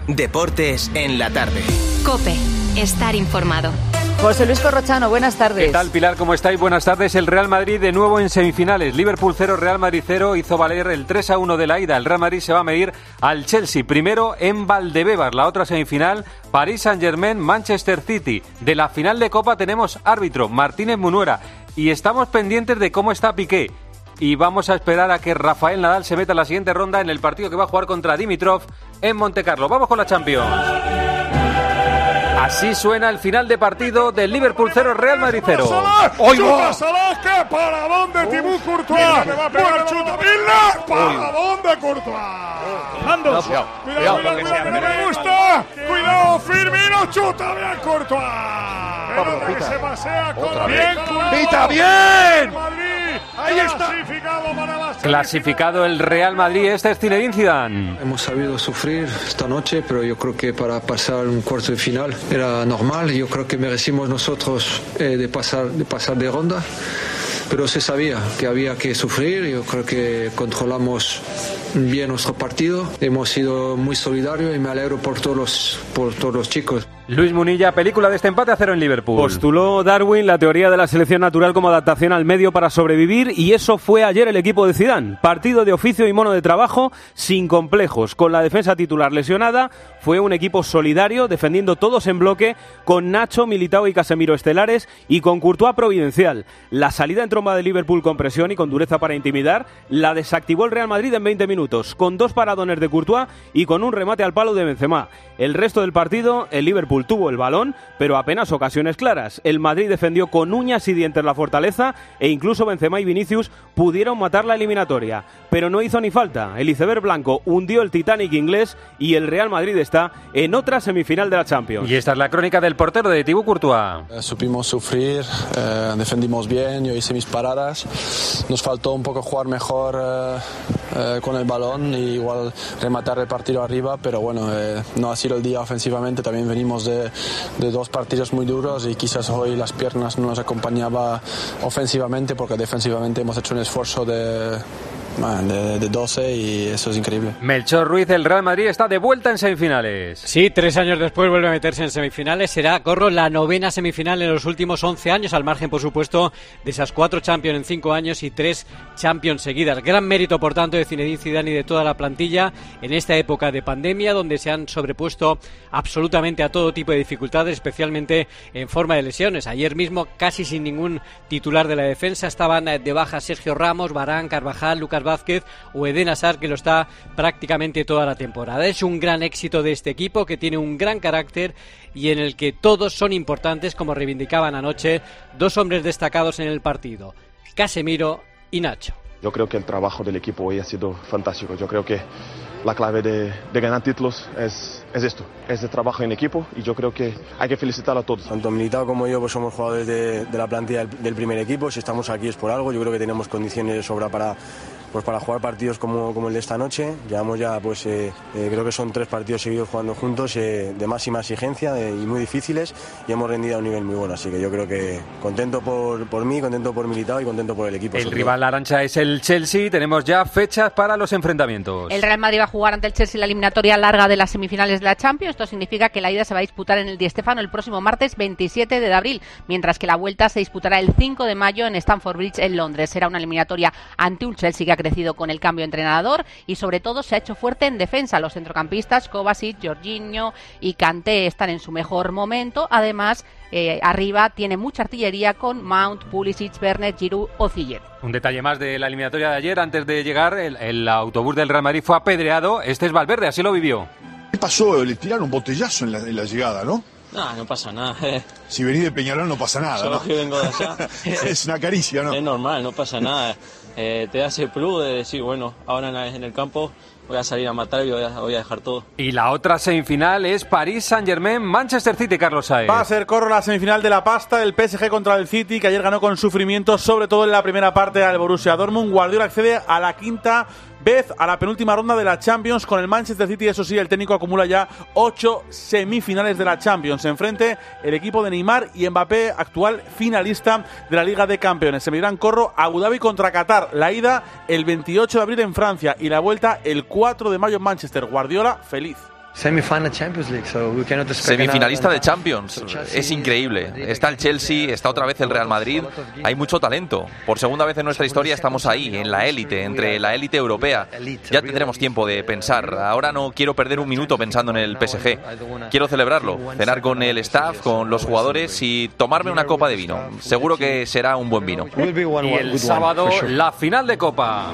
Deportes en la tarde. COPE. Estar informado. José Luis Corrochano, buenas tardes. ¿Qué tal, Pilar? ¿Cómo estáis? Buenas tardes. El Real Madrid de nuevo en semifinales. Liverpool 0, Real Madrid 0. Hizo valer el 3-1 de la ida. El Real Madrid se va a medir al Chelsea. Primero en Valdebebas. La otra semifinal, París Saint-Germain, Manchester City. De la final de Copa tenemos árbitro, Martínez Munuera. Y estamos pendientes de cómo está Piqué. Y vamos a esperar a que Rafael Nadal se meta en la siguiente ronda en el partido que va a jugar contra Dimitrov en Montecarlo. Vamos con la Champions. Así suena el final de partido del Liverpool 0, Real Madrid 0. ¡Chuta Salah! ¡Qué paradón de Thibaut Courtois! ¡Buena chuta! ¡Miller! ¡Paradón de Courtois! Cuidado, que no me gusta. Cuidado, Firmino, chuta bien Courtois. Que se pasea con bien. ¡Pita bien! Ahí está. Clasificado el Real Madrid. Este es Zinedine Zidane. Hemos sabido sufrir esta noche, pero yo creo que para pasar un cuarto de final era normal. Yo creo que merecimos nosotros de pasar de ronda. Pero se sabía que había que sufrir. Yo creo que controlamos bien nuestro partido. Hemos sido muy solidarios y me alegro por todos los chicos. Luis Munilla, película de este empate a 0 en Liverpool. Postuló Darwin la teoría de la selección natural como adaptación al medio para sobrevivir, y eso fue ayer el equipo de Zidane. Partido de oficio y mono de trabajo, sin complejos. Con la defensa titular lesionada, fue un equipo solidario, defendiendo todos en bloque, con Nacho, Militao y Casemiro estelares, y con Courtois providencial. La salida en tromba de Liverpool con presión y con dureza para intimidar, la desactivó el Real Madrid en 20 minutos, con 2 paradones de Courtois y con un remate al palo de Benzema. El resto del partido, el Liverpool tuvo el balón, pero apenas ocasiones claras. El Madrid defendió con uñas y dientes la fortaleza, e incluso Benzema y Vinicius pudieron matar la eliminatoria. Pero no hizo ni falta. El iceberg blanco hundió el Titanic inglés y el Real Madrid está en otra semifinal de la Champions. Y esta es la crónica del portero de Thibaut Courtois. Supimos sufrir, defendimos bien, yo hice mis paradas. Nos faltó un poco jugar mejor con el balón y igual rematar el partido arriba, pero bueno, no ha sido el día ofensivamente. También venimos de 2 partidos muy duros y quizás hoy las piernas no nos acompañaba ofensivamente, porque defensivamente hemos hecho un esfuerzo de 12 y eso es increíble. Melchor Ruiz, el Real Madrid está de vuelta en semifinales. Sí, 3 años después vuelve a meterse en semifinales. Será, Corro, la 9ª semifinal en los últimos 11 años, al margen, por supuesto, de esas 4 Champions en 5 años y 3 Champions seguidas. Gran mérito, por tanto, de Zinedine Zidane y de toda la plantilla en esta época de pandemia, donde se han sobrepuesto absolutamente a todo tipo de dificultades, especialmente en forma de lesiones. Ayer mismo, casi sin ningún titular de la defensa, estaban de baja Sergio Ramos, Varane, Carvajal, Lucas Vázquez o Eden Hazard, que lo está prácticamente toda la temporada. Es un gran éxito de este equipo, que tiene un gran carácter y en el que todos son importantes, como reivindicaban anoche 2 hombres destacados en el partido, Casemiro y Nacho. Yo creo que el trabajo del equipo hoy ha sido fantástico. Yo creo que la clave de ganar títulos es esto, es el trabajo en equipo, y yo creo que hay que felicitar a todos. Tanto Militao como yo pues somos jugadores de la plantilla del primer equipo. Si estamos aquí es por algo. Yo creo que tenemos condiciones de sobra para jugar partidos como el de esta noche. Llevamos ya creo que son 3 partidos seguidos jugando juntos, de máxima exigencia y muy difíciles, y hemos rendido a un nivel muy bueno, así que yo creo que contento por mí, contento por Militao y contento por el equipo. El rival arancha es el Chelsea. Tenemos ya fechas para los enfrentamientos. El Real Madrid va a jugar ante el Chelsea la eliminatoria larga de las semifinales de la Champions. Esto significa que la ida se va a disputar en el Di Stéfano el próximo martes 27 de abril, mientras que la vuelta se disputará el 5 de mayo en Stamford Bridge en Londres. Será una eliminatoria ante un Chelsea que ha crecido con el cambio de entrenador y sobre todo se ha hecho fuerte en defensa. Los centrocampistas Kovacic, Jorginho y Kanté están en su mejor momento. Además, arriba tiene mucha artillería con Mount, Pulisic, Werner, Giroud o Ziyech. Un detalle más de la eliminatoria de ayer. Antes de llegar, el autobús del Real Madrid fue apedreado. Este es Valverde, así lo vivió. ¿Qué pasó? Le tiraron un botellazo en la llegada, ¿no? No pasa nada. Si venís de Peñarol no pasa nada, Solo ¿no? que vengo de allá. Es una caricia, ¿no? Es normal, no pasa nada. Te hace plus de decir, bueno, ahora en el campo voy a salir a matar y voy a dejar todo. Y la otra semifinal es París Saint-Germain, Manchester City, Carlos Saez. Va a ser, Corro, la semifinal de la pasta, el PSG contra el City, que ayer ganó con sufrimiento, sobre todo en la primera parte al Borussia Dortmund. Guardiola accede a la 5ª vez a la penúltima ronda de la Champions con el Manchester City. Eso sí, el técnico acumula ya 8 semifinales de la Champions. Enfrente el equipo de Neymar y Mbappé, actual finalista de la Liga de Campeones. Se medirán, Corro, Abu Dhabi contra Qatar. La ida el 28 de abril en Francia y la vuelta el 4 de mayo en Manchester. Guardiola feliz. Semifinalista de Champions, es increíble. Está el Chelsea, está otra vez el Real Madrid, hay mucho talento. Por segunda vez en nuestra historia estamos ahí, en la élite, entre la élite europea. Ya tendremos tiempo de pensar. Ahora no quiero perder un minuto pensando en el PSG. Quiero celebrarlo, cenar con el staff, con los jugadores y tomarme una copa de vino. Seguro que será un buen vino. Y el sábado, la final de Copa.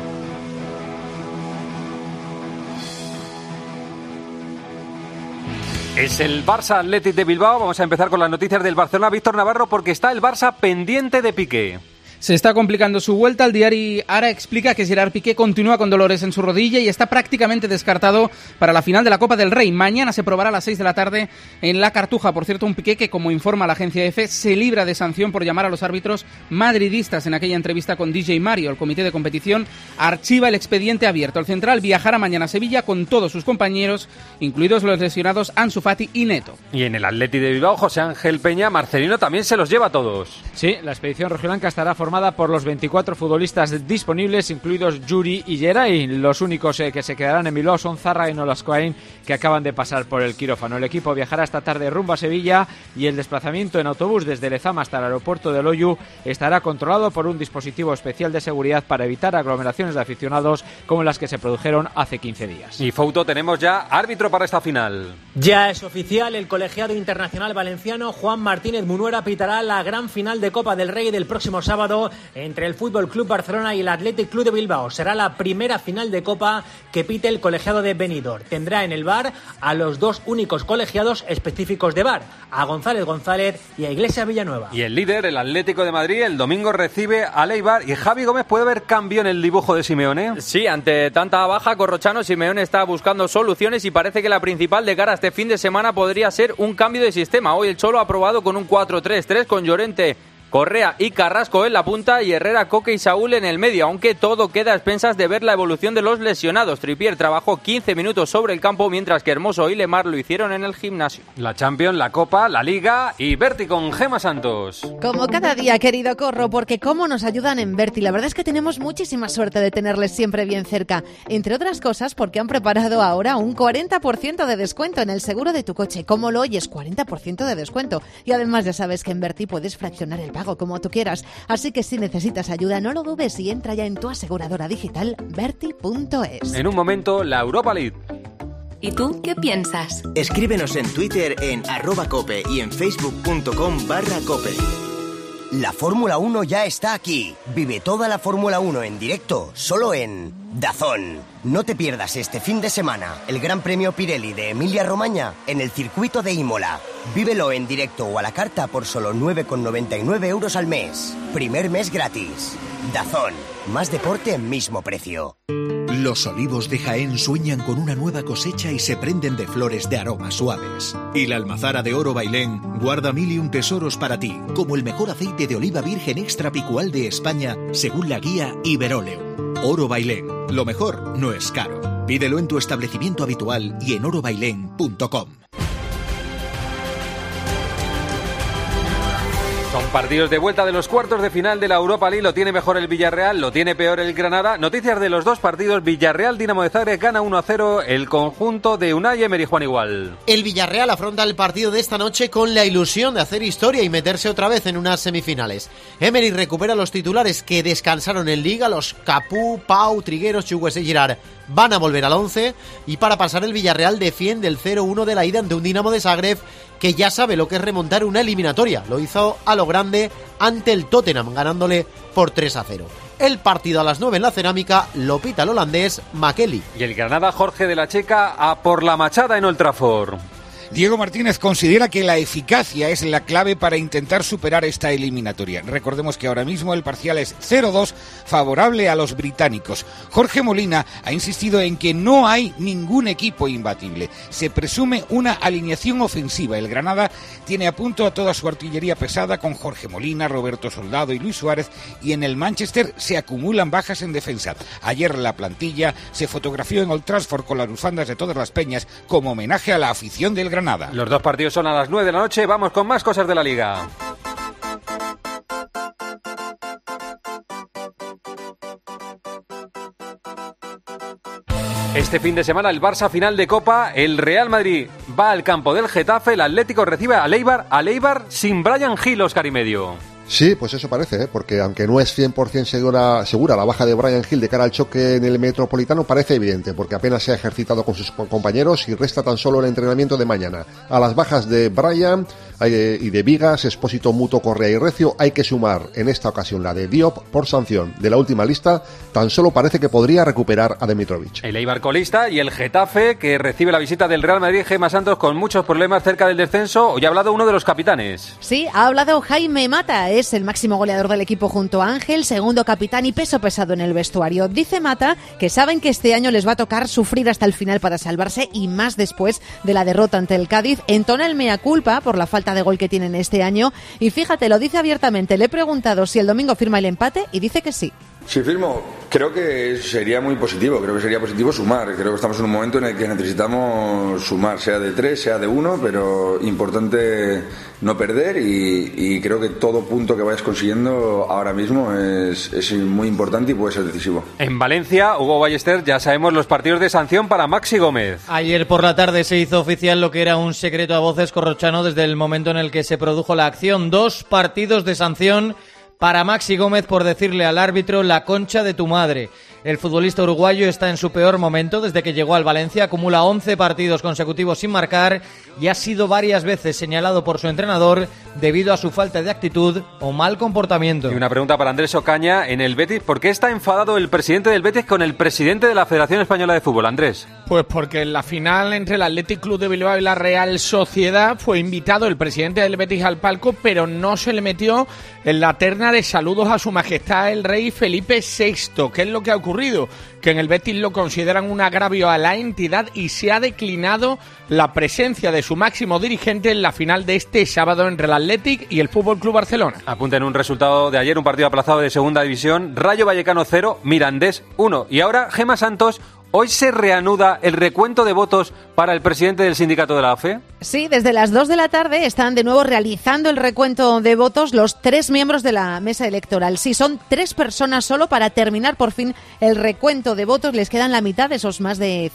Es el Barça Athletic de Bilbao. Vamos a empezar con las noticias del Barcelona. Víctor Navarro, porque está el Barça pendiente de Piqué. Se está complicando su vuelta. El diario Ara explica que Gerard Piqué continúa con dolores en su rodilla y está prácticamente descartado para la final de la Copa del Rey. Mañana se probará a las 6 de la tarde en La Cartuja. Por cierto, un Piqué que, como informa la agencia EFE, se libra de sanción por llamar a los árbitros madridistas en aquella entrevista con DJ Mario. El comité de competición archiva el expediente abierto. El central viajará mañana a Sevilla con todos sus compañeros, incluidos los lesionados Ansu Fati y Neto. Y en el Athletic de Bilbao, José Ángel Peña, Marcelino también se los lleva a todos. Sí, la expedición rojiblanca estará formada por los 24 futbolistas disponibles, incluidos Yuri y Geray. Los únicos que se quedarán en Bilbao son Zarra y Nolascoain, que acaban de pasar por el quirófano. El equipo viajará esta tarde rumbo a Sevilla y el desplazamiento en autobús desde Lezama hasta el aeropuerto de Loiu estará controlado por un dispositivo especial de seguridad para evitar aglomeraciones de aficionados como las que se produjeron hace 15 días. Y Fouto, tenemos ya árbitro para esta final. Ya es oficial, el colegiado internacional valenciano Juan Martínez Munuera pitará la gran final de Copa del Rey del próximo sábado entre el Fútbol Club Barcelona y el Athletic Club de Bilbao. Será la primera final de Copa que pite el colegiado de Benidorm. Tendrá en el VAR a los dos únicos colegiados específicos de VAR, a González González y a Iglesias Villanueva. Y el líder, el Atlético de Madrid, el domingo recibe al Eibar. ¿Y Javi Gómez puede haber cambio en el dibujo de Simeone? Sí, ante tanta baja, Corrochano, Simeone está buscando soluciones y parece que la principal de cara a este fin de semana podría ser un cambio de sistema. Hoy el Cholo ha probado con un 4-3-3 con Llorente, Correa y Carrasco en la punta y Herrera, Coque y Saúl en el medio, aunque todo queda a expensas de ver la evolución de los lesionados. Trippier trabajó 15 minutos sobre el campo, mientras que Hermoso y Lemar lo hicieron en el gimnasio. La Champions, la Copa, la Liga y Berti con Gemma Santos. Como cada día, querido Corro, porque cómo nos ayudan en Berti. La verdad es que tenemos muchísima suerte de tenerles siempre bien cerca. Entre otras cosas, porque han preparado ahora un 40% de descuento en el seguro de tu coche. ¿Cómo lo oyes? 40% de descuento. Y además ya sabes que en Berti puedes fraccionar el pago como tú quieras. Así que si necesitas ayuda, no lo dudes y entra ya en tu aseguradora digital berti.es. En un momento, la Europa League. ¿Y tú qué piensas? Escríbenos en Twitter en @cope y en facebook.com/cope. La Fórmula 1 ya está aquí. Vive toda la Fórmula 1 en directo, solo en DAZN. No te pierdas este fin de semana el Gran Premio Pirelli de Emilia-Romagna en el circuito de Imola. Vívelo en directo o a la carta por solo 9,99 € al mes. Primer mes gratis. DAZN. Más deporte, mismo precio. Los olivos de Jaén sueñan con una nueva cosecha y se prenden de flores de aromas suaves. Y la almazara de Oro Bailén guarda 1000 y un tesoros para ti, como el mejor aceite de oliva virgen extra picual de España, según la guía Iberóleo. Oro Bailén, lo mejor no es caro. Pídelo en tu establecimiento habitual y en orobailén.com. Son partidos de vuelta de los cuartos de final de la Europa League. Lo tiene mejor el Villarreal, lo tiene peor el Granada. Noticias de los dos partidos. Villarreal, Dinamo de Zagreb gana 1-0 el conjunto de Unai Emery. Juan Igual. El Villarreal afronta el partido de esta noche con la ilusión de hacer historia y meterse otra vez en unas semifinales. Emery recupera los titulares que descansaron en Liga, los Capú, Pau, Trigueros, Chukwueze y Girard van a volver al 11 y para pasar el Villarreal defiende el 0-1 de la ida ante un Dinamo de Zagreb que ya sabe lo que es remontar una eliminatoria. Lo hizo a lo grande ante el Tottenham, ganándole por 3-0. El partido a las 9 en la Cerámica lo pita el holandés Makeli. Y el Granada, Jorge de la Checa, a por la machada en Old Trafford. Diego Martínez considera que la eficacia es la clave para intentar superar esta eliminatoria. Recordemos que ahora mismo el parcial es 0-2 favorable a los británicos. Jorge Molina ha insistido en que no hay ningún equipo imbatible. Se presume una alineación ofensiva. El Granada tiene a punto a toda su artillería pesada con Jorge Molina, Roberto Soldado y Luis Suárez, y en el Manchester se acumulan bajas en defensa. Ayer la plantilla se fotografió en Old Trafford con las bufandas de todas las peñas como homenaje a la afición del Granada. Los dos partidos son a las 9 de la noche. Vamos con más cosas de la Liga. Este fin de semana el Barça final de Copa, el Real Madrid va al campo del Getafe, el Atlético recibe al Eibar sin Bryan Gil, Óscar y medio. Sí, pues eso parece, porque aunque no es 100% segura la baja de Bryan Gil de cara al choque en el Metropolitano, parece evidente, porque apenas se ha ejercitado con sus compañeros y resta tan solo el entrenamiento de mañana. A las bajas de Bryan y de Vigas, Expósito, Muto, Correa y Recio hay que sumar en esta ocasión la de Diop por sanción. De la última lista, tan solo parece que podría recuperar a Demitrovic. El Eibar colista y el Getafe, que recibe la visita del Real Madrid, Gemma Santos, con muchos problemas cerca del descenso. Hoy ha hablado uno de los capitanes. Sí, ha hablado Jaime Mata, es el máximo goleador del equipo junto a Ángel, segundo capitán y peso pesado en el vestuario. Dice Mata que saben que este año les va a tocar sufrir hasta el final para salvarse y más después de la derrota ante el Cádiz. Entona el mea culpa por la falta de gol que tienen este año y fíjate, lo dice abiertamente. Le he preguntado si el domingo firma el empate y dice que sí. Si firmo, creo que sería muy positivo, creo que sería positivo sumar, creo que estamos en un momento en el que necesitamos sumar, sea de 3, sea de 1, pero importante no perder y creo que todo punto que vayas consiguiendo ahora mismo es muy importante y puede ser decisivo. En Valencia, Hugo Ballester, ya sabemos los partidos de sanción para Maxi Gómez. Ayer por la tarde se hizo oficial lo que era un secreto a voces corrochano desde el momento en el que se produjo la acción. 2 partidos de sanción para Maxi Gómez por decirle al árbitro la concha de tu madre. El futbolista uruguayo está en su peor momento desde que llegó al Valencia, acumula 11 partidos consecutivos sin marcar y ha sido varias veces señalado por su entrenador debido a su falta de actitud o mal comportamiento. Y una pregunta para Andrés Ocaña en el Betis. ¿Por qué está enfadado el presidente del Betis con el presidente de la Federación Española de Fútbol, Andrés? Pues porque en la final entre el Athletic Club de Bilbao y la Real Sociedad fue invitado el presidente del Betis al palco, pero no se le metió en la terna de saludos a su majestad el rey Felipe VI. ¿Qué es lo que ha ocurrido? Que en el Betis lo consideran un agravio a la entidad y se ha declinado la presencia de su máximo dirigente en la final de este sábado entre el Athletic y el Fútbol Club Barcelona. Apunten un resultado de ayer, un partido aplazado de segunda división: Rayo Vallecano 0, Mirandés 1. Y ahora, Gemma Santos, ¿hoy se reanuda el recuento de votos para el presidente del sindicato de la AFE? Sí, desde las 2 de la tarde están de nuevo realizando el recuento de votos los 3 miembros de la mesa electoral. Sí, son 3 personas solo para terminar por fin el recuento de votos. Les quedan la mitad de esos más de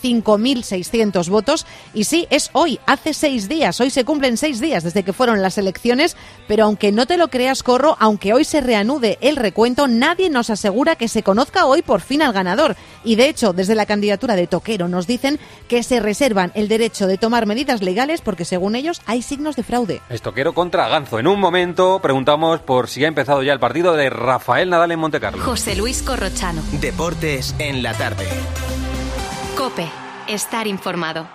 5.600 votos. Y sí, es hoy, hace 6 días. Hoy se cumplen 6 días desde que fueron las elecciones. Pero aunque no te lo creas, Corro, aunque hoy se reanude el recuento, nadie nos asegura que se conozca hoy por fin al ganador. Y de hecho, desde la candidatura de Toquero nos dicen que se reservan el derecho de tomar medidas legales porque según ellos hay signos de fraude. Es Toquero contra Ganzo. En un momento preguntamos por si ha empezado ya el partido de Rafael Nadal en Montecarlo. José Luis Corrochano. Deportes en la tarde. COPE. Estar informado.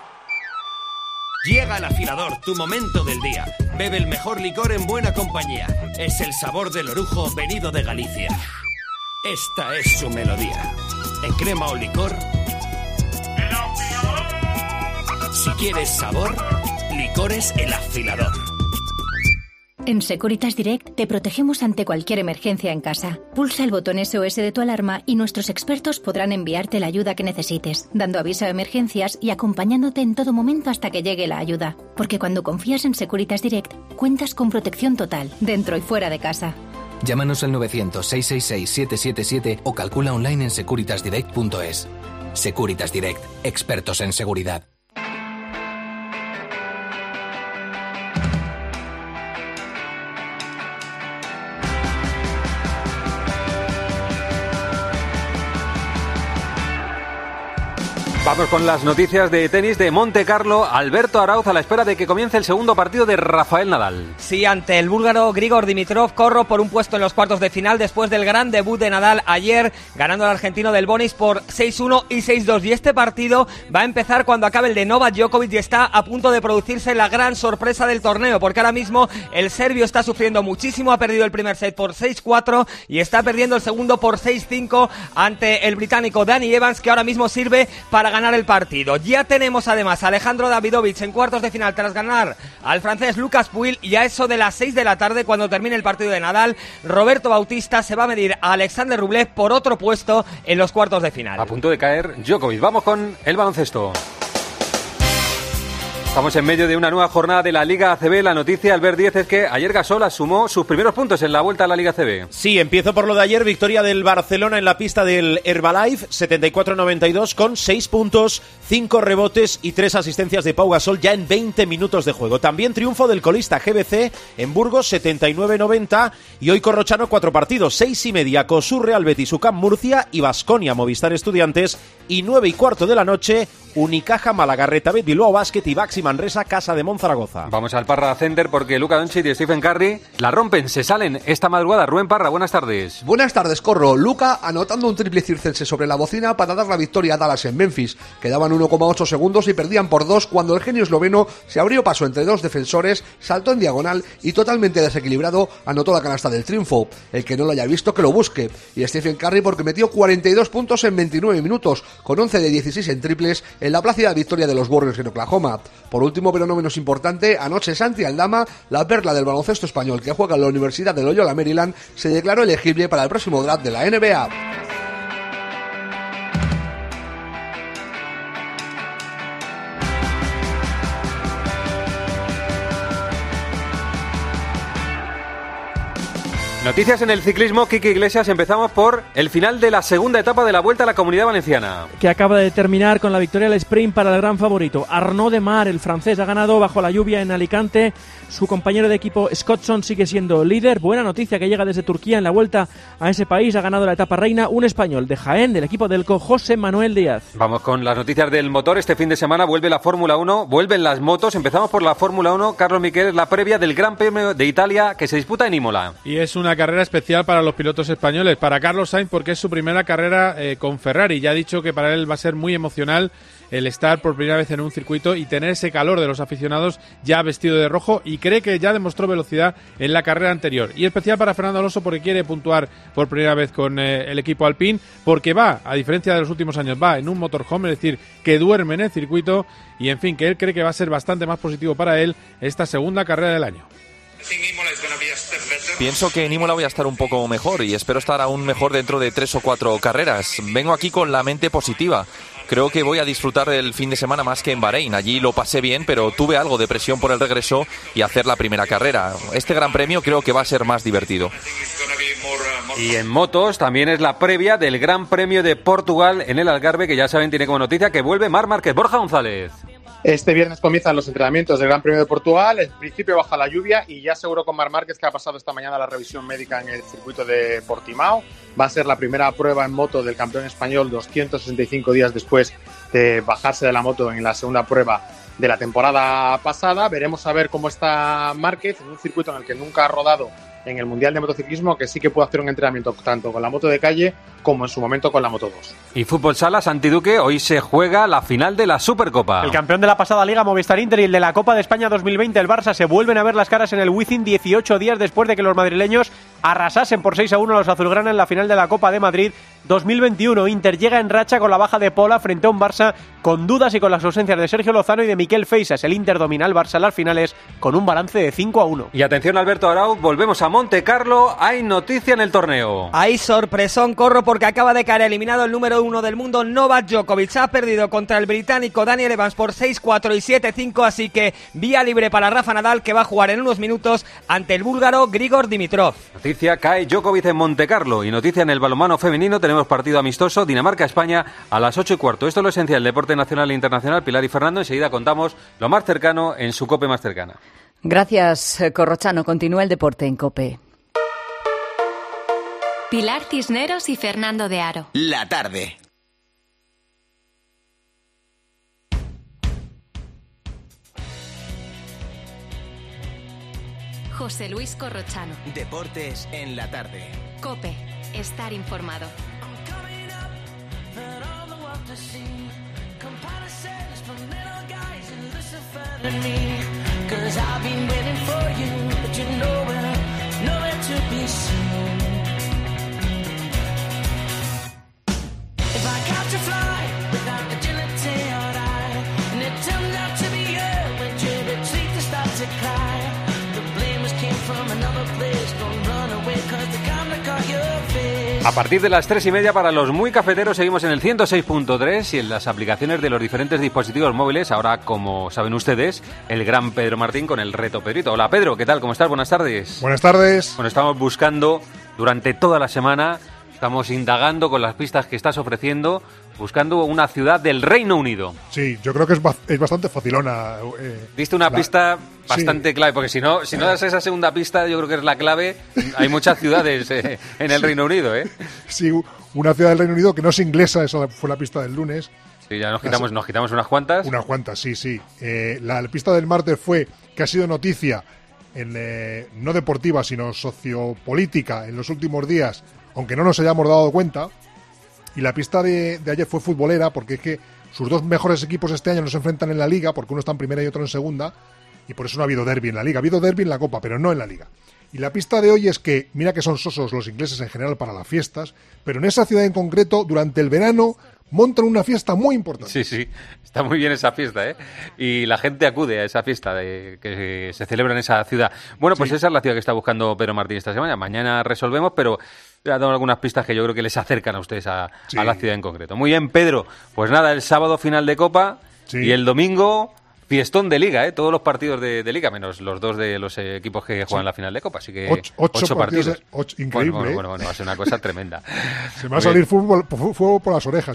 Llega el afilador, tu momento del día. Bebe el mejor licor en buena compañía. Es el sabor del orujo venido de Galicia. Esta es su melodía. En crema o licor. Si quieres sabor, licores El Afilador. En Securitas Direct te protegemos ante cualquier emergencia en casa. Pulsa el botón SOS de tu alarma y nuestros expertos podrán enviarte la ayuda que necesites, dando aviso a emergencias y acompañándote en todo momento hasta que llegue la ayuda. Porque cuando confías en Securitas Direct, cuentas con protección total, dentro y fuera de casa. Llámanos al 900-666-777 o calcula online en securitasdirect.es. Securitas Direct, expertos en seguridad. Vamos con las noticias de tenis de Montecarlo. Alberto Arauz a la espera de que comience el segundo partido de Rafael Nadal. Sí, ante el búlgaro Grigor Dimitrov, Corro por un puesto en los cuartos de final después del gran debut de Nadal ayer, ganando al argentino del Bonis por 6-1 y 6-2. Y este partido va a empezar cuando acabe el de Novak Djokovic y está a punto de producirse la gran sorpresa del torneo, porque ahora mismo el serbio está sufriendo muchísimo, ha perdido el primer set por 6-4 y está perdiendo el segundo por 6-5 ante el británico Danny Evans, que ahora mismo sirve para ganar el partido. Ya tenemos además a Alejandro Davidovich en cuartos de final tras ganar al francés Lucas Pouille, y a eso de las 6 de la tarde, cuando termine el partido de Nadal, Roberto Bautista se va a medir a Alexander Rublev por otro puesto en los cuartos de final. A punto de caer Djokovic. Vamos con el baloncesto. Estamos en medio de una nueva jornada de la Liga ACB. La noticia, Albert Díez, es que ayer Gasol sumó sus primeros puntos en la vuelta a la Liga ACB. Sí, empiezo por lo de ayer. Victoria del Barcelona en la pista del Herbalife, 74-92, con 6 puntos, 5 rebotes y 3 asistencias de Pau Gasol ya en 20 minutos de juego. También triunfo del colista GBC en Burgos, 79-90. Y hoy Corrochano, 4 partidos, 6:30, COSUR Real Betis, UCAM Murcia y Baskonia Movistar Estudiantes. Y 9:15 de la noche, Unicaja Málaga, Retabet Bilbao Basket y Baxi Manresa Casa de Monzaragoza. Vamos al Parra Center porque Luka Doncic y Stephen Curry la rompen, se salen esta madrugada. Rubén Parra, buenas tardes. Buenas tardes, Corro. Luka anotando un triple circense sobre la bocina para dar la victoria a Dallas en Memphis. Quedaban 1,8 segundos y perdían por 2 cuando el genio esloveno se abrió paso entre 2 defensores, saltó en diagonal y totalmente desequilibrado anotó la canasta del triunfo. El que no lo haya visto que lo busque. Y Stephen Curry porque metió 42 puntos en 29 minutos, con 11 de 16 en triples en la plácida victoria de los Warriors en Oklahoma. Por último, pero no menos importante, anoche Santi Aldama, la perla del baloncesto español que juega en la Universidad de Loyola Maryland, se declaró elegible para el próximo draft de la NBA. Noticias en el ciclismo, Kiki Iglesias. Empezamos por el final de la segunda etapa de la Vuelta a la Comunidad Valenciana, que acaba de terminar con la victoria del sprint para el gran favorito. Arnaud Demar, el francés, ha ganado bajo la lluvia en Alicante. Su compañero de equipo Scottson sigue siendo líder. Buena noticia que llega desde Turquía en la Vuelta a ese país. Ha ganado la etapa reina un español de Jaén, del equipo del José Manuel Díaz. Vamos con las noticias del motor. Este fin de semana vuelve la Fórmula 1, vuelven las motos. Empezamos por la Fórmula 1. Carlos Miquel, la previa del Gran Premio de Italia que se disputa en Imola. Y es una carrera especial para los pilotos españoles, para Carlos Sainz, porque es su primera carrera con Ferrari. Ya ha dicho que para él va a ser muy emocional el estar por primera vez en un circuito y tener ese calor de los aficionados ya vestido de rojo, y cree que ya demostró velocidad en la carrera anterior. Y especial para Fernando Alonso porque quiere puntuar por primera vez con el equipo Alpine, porque va, a diferencia de los últimos años, va en un motorhome, es decir, que duerme en el circuito, y en fin, que él cree que va a ser bastante más positivo para él esta segunda carrera del año. Pienso que en Imola voy a estar un poco mejor y espero estar aún mejor dentro de 3 o 4 carreras. Vengo aquí con la mente positiva. Creo que voy a disfrutar del fin de semana más que en Bahrein. Allí lo pasé bien, pero tuve algo de presión por el regreso y hacer la primera carrera. Este Gran Premio creo que va a ser más divertido. Y en motos también es la previa del Gran Premio de Portugal en el Algarve, que ya saben tiene como noticia que vuelve Marc Márquez. Borja González. Este viernes comienzan los entrenamientos del Gran Premio de Portugal. En principio baja la lluvia y ya aseguró con Marc Márquez que ha pasado esta mañana la revisión médica en el circuito de Portimao. Va a ser la primera prueba en moto del campeón español 265 días después de bajarse de la moto en la segunda prueba de la temporada pasada. Veremos a ver cómo está Márquez en un circuito en el que nunca ha rodado en el Mundial de Motociclismo, que sí que puede hacer un entrenamiento tanto con la moto de calle como en su momento con la Moto 2. Y fútbol sala, Santi Duque, hoy se juega la final de la Supercopa. El campeón de la pasada Liga, Movistar Inter, y el de la Copa de España 2020, el Barça, se vuelven a ver las caras en el Wizzing 18 días después de que los madrileños arrasasen por 6-1 a los azulgrana en la final de la Copa de Madrid 2021. Inter llega en racha con la baja de Pola frente a un Barça con dudas y con las ausencias de Sergio Lozano y de Miquel Feisas. El Inter domina al Barça en las finales con un balance de 5-1. Y atención, Alberto Arau, volvemos a Monte Carlo. Hay noticia en el torneo. Hay sorpresón, Corro, porque acaba de caer eliminado el número 1 del mundo, Novak Djokovic. Ha perdido contra el británico Daniel Evans por 6-4 y 7-5, así que vía libre para Rafa Nadal, que va a jugar en unos minutos ante el búlgaro Grigor Dimitrov. Noticia, cae Djokovic en Monte Carlo. Y noticia en el balonmano femenino, tenemos partido amistoso Dinamarca-España a las 8:15. Esto es lo esencial, deporte nacional e internacional. Pilar y Fernando, enseguida contamos lo más cercano en su COPE más cercana. Gracias, Corrochano. Continúa el deporte en COPE. Pilar Cisneros y Fernando de Aro. La tarde. José Luis Corrochano. Deportes en la tarde. COPE. Estar informado. From another place, don't run away, 'cause the camera caught your face. A partir de las 3:30 para los muy cafeteros seguimos en el 106.3 y en las aplicaciones de los diferentes dispositivos móviles. Ahora, como saben ustedes, el gran Pedro Martín con el reto Pedrito. Hola Pedro, ¿qué tal? ¿Cómo estás? Buenas tardes. Buenas tardes. Bueno, estamos buscando durante toda la semana, estamos indagando con las pistas que estás ofreciendo, buscando una ciudad del Reino Unido. Sí, yo creo que es bastante facilona. Diste una pista bastante clave, porque si no das esa segunda pista, yo creo que es la clave. Hay muchas ciudades en el Reino Unido, ¿eh? Sí, una ciudad del Reino Unido que no es inglesa, esa fue la pista del lunes. Sí, ya nos quitamos unas cuantas. Unas cuantas, sí. La pista del martes fue que ha sido noticia, no deportiva, sino sociopolítica en los últimos días, aunque no nos hayamos dado cuenta. Y la pista de ayer fue futbolera, porque es que sus dos mejores equipos este año no se enfrentan en la Liga, porque uno está en primera y otro en segunda, y por eso no ha habido derbi en la Liga. Ha habido derbi en la Copa, pero no en la Liga. Y la pista de hoy es que, mira que son sosos los ingleses en general para las fiestas, pero en esa ciudad en concreto, durante el verano, montan una fiesta muy importante. Sí, está muy bien esa fiesta, ¿eh? Y la gente acude a esa fiesta que se celebra en esa ciudad. Bueno, pues esa es la ciudad que está buscando Pedro Martín esta semana. Mañana resolvemos, pero he dado algunas pistas que yo creo que les acercan a ustedes a la ciudad en concreto. Muy bien, Pedro. Pues nada, el sábado final de Copa y el domingo fiestón de Liga, ¿eh? Todos los partidos de Liga, menos los dos de los equipos que juegan la final de Copa. Así que 8 partidos. Increíble. Bueno, va a ser una cosa tremenda. Se me va a salir fuego por las orejas.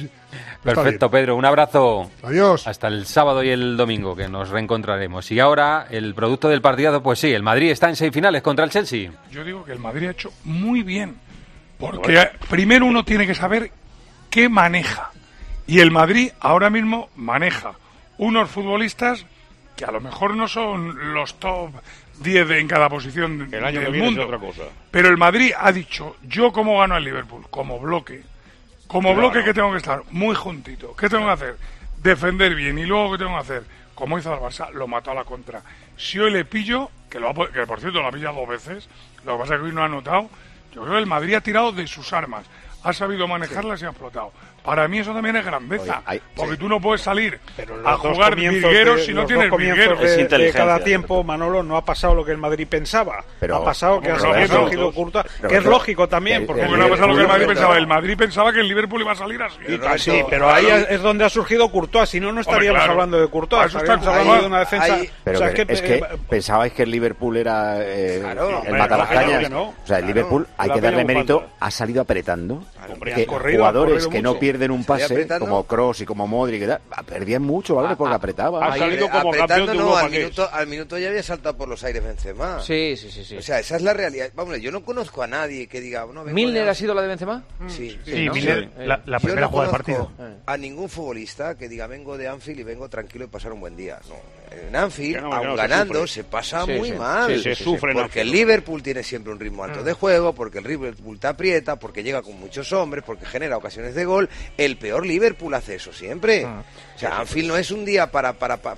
Perfecto, Pedro. Un abrazo. Adiós. Hasta el sábado y el domingo, que nos reencontraremos. Y ahora, el producto del partidazo, pues sí, el Madrid está en semifinales contra el Chelsea. Yo digo que el Madrid ha hecho muy bien, porque primero uno tiene que saber qué maneja. Y el Madrid ahora mismo maneja unos futbolistas que a lo mejor no son los top 10 en cada posición el año del que viene mundo. es otra cosa. Pero el Madrid ha dicho, yo cómo gano al Liverpool, como bloque. Como bloque que tengo que estar muy juntito. ¿Qué tengo que hacer? Defender bien. Y luego ¿qué tengo que hacer? Como hizo el Barça, lo mató a la contra. Si hoy le pillo, que por cierto lo ha pillado 2 veces, lo que pasa es que hoy no ha anotado, yo creo que el Madrid ha tirado de sus armas. Ha sabido manejarlas y ha explotado. Para mí eso también es grandeza, porque tú no puedes salir a jugar virgueros si no tienes virgueros. De cada tiempo, Manolo, no ha pasado lo que el Madrid pensaba. Ha pasado que ha surgido Courtois, que es lógico también. Porque no ha pasado lo que el Madrid pensaba. El Madrid pensaba que el Liverpool iba a salir así. Sí, pero ahí es donde ha surgido Courtois. Si no, no estaríamos hablando de Courtois. Estaríamos hablando de una defensa. Pero es que pensabais que el Liverpool era el matalacañas. O sea, el Liverpool, hay que darle mérito, ha salido apretando. Jugadores que no pierden un pase, como Kroos y como Modric, perdían mucho, ¿vale? Porque apretaba. Ha salido como campeón de Europa. Al minuto ya había saltado por los aires Benzema. Sí. O sea, esa es la realidad. Vamos, yo no conozco a nadie que diga... ¿Milner ha sido la de Benzema? Sí, Milner, la primera jugada del partido. A ningún futbolista que diga vengo de Anfield y vengo tranquilo y pasar un buen día. No. En Anfield, aun ganando, se pasa muy mal. Se sufre porque el Liverpool tiene siempre un ritmo alto de juego, porque el Liverpool te aprieta, porque llega con muchos hombres, porque genera ocasiones de gol. El peor Liverpool hace eso siempre. O sea, Anfield no es un día para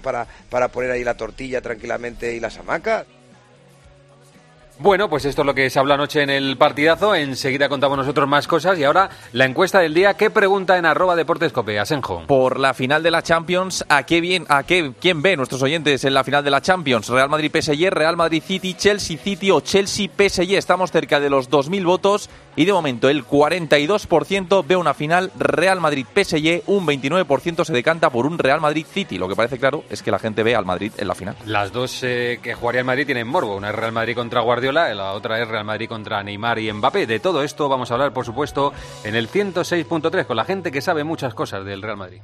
poner ahí la tortilla tranquilamente y las hamacas. Bueno, pues esto es lo que se habló anoche en el partidazo. Enseguida contamos nosotros más cosas. Y ahora la encuesta del día. ¿Qué pregunta en @deportescope? Asenjo. Por la final de la Champions, ¿quién ve nuestros oyentes en la final de la Champions? ¿Real Madrid-PSG, Real Madrid-City, Chelsea-City o Chelsea-PSG? Estamos cerca de los 2.000 votos y de momento el 42% ve una final Real Madrid-PSG, un 29% se decanta por un Real Madrid-City. Lo que parece claro es que la gente ve al Madrid en la final. Las dos que jugaría el Madrid tienen morbo. Una es Real Madrid contra Guardiola, la otra es Real Madrid contra Neymar y Mbappé. De todo esto vamos a hablar, por supuesto, en el 106.3 con la gente que sabe muchas cosas del Real Madrid.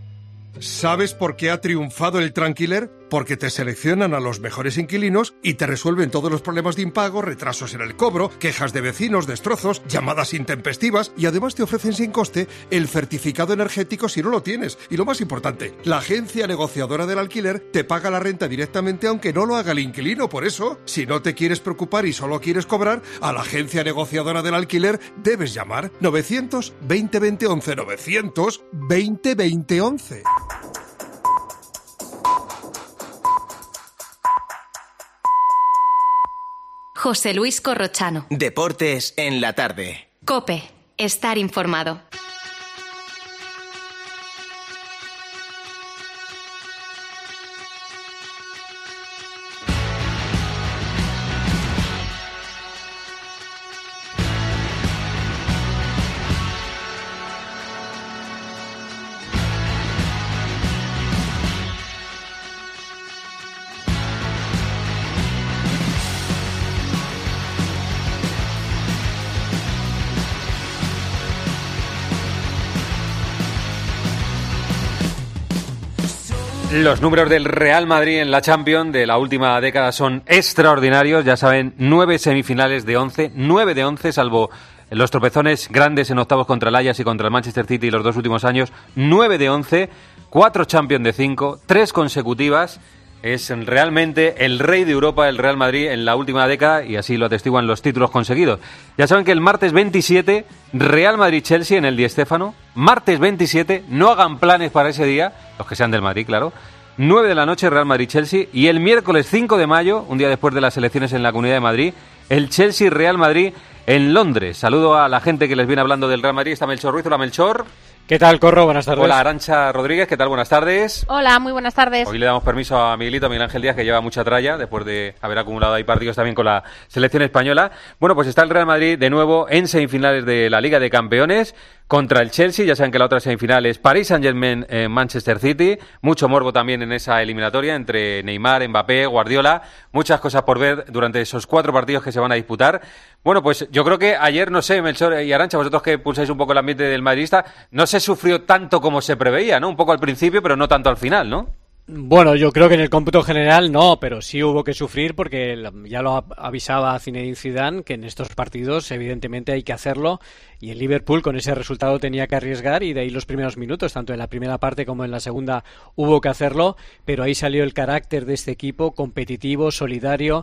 ¿Sabes por qué ha triunfado el Tranquiler? Porque te seleccionan a los mejores inquilinos y te resuelven todos los problemas de impago, retrasos en el cobro, quejas de vecinos, destrozos, llamadas intempestivas y además te ofrecen sin coste el certificado energético si no lo tienes. Y lo más importante, la agencia negociadora del alquiler te paga la renta directamente aunque no lo haga el inquilino. Por eso, si no te quieres preocupar y solo quieres cobrar, a la agencia negociadora del alquiler debes llamar 920 20 11 920 20 11. José Luis Corrochano. Deportes en la tarde. COPE. Estar informado. Los números del Real Madrid en la Champions de la última década son extraordinarios. Ya saben, 9 semifinales de 11, 9 de 11, salvo los tropezones grandes en octavos contra el Ajax y contra el Manchester City los 2 últimos años. 9 de 11, 4 Champions de 5, 3 consecutivas. Es realmente el rey de Europa, el Real Madrid, en la última década, y así lo atestiguan los títulos conseguidos. Ya saben que el martes 27, Real Madrid-Chelsea en el Di Stéfano. Martes 27, no hagan planes para ese día, los que sean del Madrid, claro. 9 de la noche, Real Madrid-Chelsea. Y el miércoles 5 de mayo, un día después de las elecciones en la Comunidad de Madrid, el Chelsea-Real Madrid en Londres. Saludo a la gente que les viene hablando del Real Madrid. Está Melchor Ruiz. Hola, Melchor. ¿Qué tal, Corro? Buenas tardes. Hola, Arantxa Rodríguez. ¿Qué tal? Buenas tardes. Hola, muy buenas tardes. Hoy le damos permiso a Miguelito, a Miguel Ángel Díaz, que lleva mucha tralla después de haber acumulado ahí partidos también con la selección española. Bueno, pues está el Real Madrid de nuevo en semifinales de la Liga de Campeones contra el Chelsea. Ya saben que la otra semifinal es Paris Saint-Germain Manchester City. Mucho morbo también en esa eliminatoria entre Neymar, Mbappé, Guardiola. Muchas cosas por ver durante esos 4 partidos que se van a disputar. Bueno, pues yo creo que ayer, no sé, Melchor y Arantxa, vosotros que pulsáis un poco el ambiente del madridista, no se sufrió tanto como se preveía, ¿no? Un poco al principio, pero no tanto al final, ¿no? Bueno, yo creo que en el cómputo general no, pero sí hubo que sufrir porque ya lo avisaba Zinedine Zidane que en estos partidos evidentemente hay que hacerlo, y el Liverpool con ese resultado tenía que arriesgar, y de ahí los primeros minutos, tanto en la primera parte como en la segunda, hubo que hacerlo, pero ahí salió el carácter de este equipo, competitivo, solidario,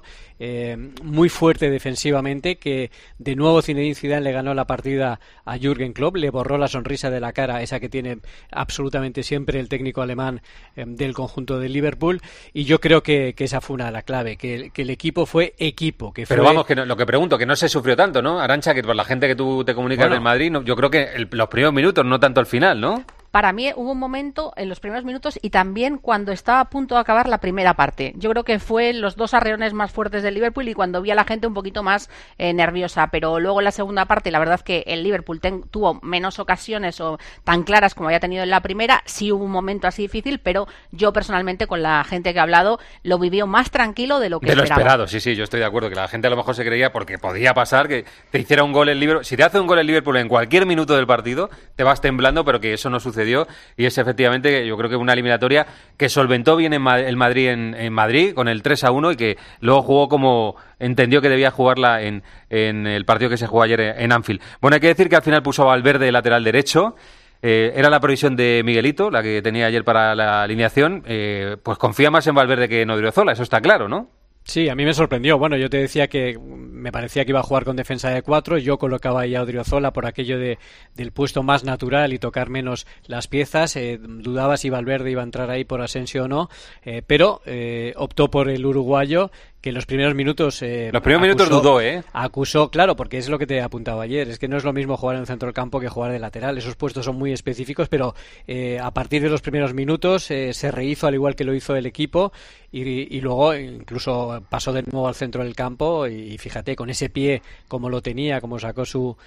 muy fuerte defensivamente, que de nuevo Zinedine Zidane le ganó la partida a Jürgen Klopp, le borró la sonrisa de la cara, esa que tiene absolutamente siempre el técnico alemán del conjunto de Liverpool, y yo creo que esa fue una de las claves, que el equipo fue equipo. Pero vamos, que lo que pregunto, que no se sufrió tanto, ¿no, Arantxa? Que por la gente que tú te comunicas del Madrid, no, yo creo que los primeros minutos, no tanto el final, ¿no? Para mí hubo un momento en los primeros minutos y también cuando estaba a punto de acabar la primera parte. Yo creo que fue los 2 arreones más fuertes del Liverpool y cuando vi a la gente un poquito más nerviosa. Pero luego en la segunda parte, la verdad es que el Liverpool tuvo menos ocasiones o tan claras como había tenido en la primera. Sí hubo un momento así difícil, pero yo personalmente con la gente que he hablado lo vivió más tranquilo de lo que esperaba. De lo esperado, sí, yo estoy de acuerdo. Que la gente a lo mejor se creía, porque podía pasar, que te hiciera un gol el Liverpool. Si te hace un gol el Liverpool en cualquier minuto del partido, te vas temblando, pero que eso no sucedió. Y es efectivamente, yo creo que una eliminatoria que solventó bien el Madrid en Madrid con el 3-1 y que luego jugó como entendió que debía jugarla en el partido que se jugó ayer en Anfield. Bueno, hay que decir que al final puso a Valverde lateral derecho. Era la previsión de Miguelito, la que tenía ayer para la alineación. Pues confía más en Valverde que en Odriozola, eso está claro, ¿no? Sí, a mí me sorprendió. Bueno, yo te decía que me parecía que iba a jugar con defensa de 4. Yo colocaba ahí a Odriozola por aquello del puesto más natural y tocar menos las piezas. Dudaba si Valverde iba a entrar ahí por Asensio o no, pero optó por el uruguayo, que en los primeros minutos... minutos dudó, ¿eh? Acusó, claro, porque es lo que te apuntaba ayer. Es que no es lo mismo jugar en el centro del campo que jugar de lateral. Esos puestos son muy específicos, pero a partir de los primeros minutos se rehizo al igual que lo hizo el equipo y luego incluso pasó de nuevo al centro del campo y fíjate, con ese pie como lo tenía, como sacó su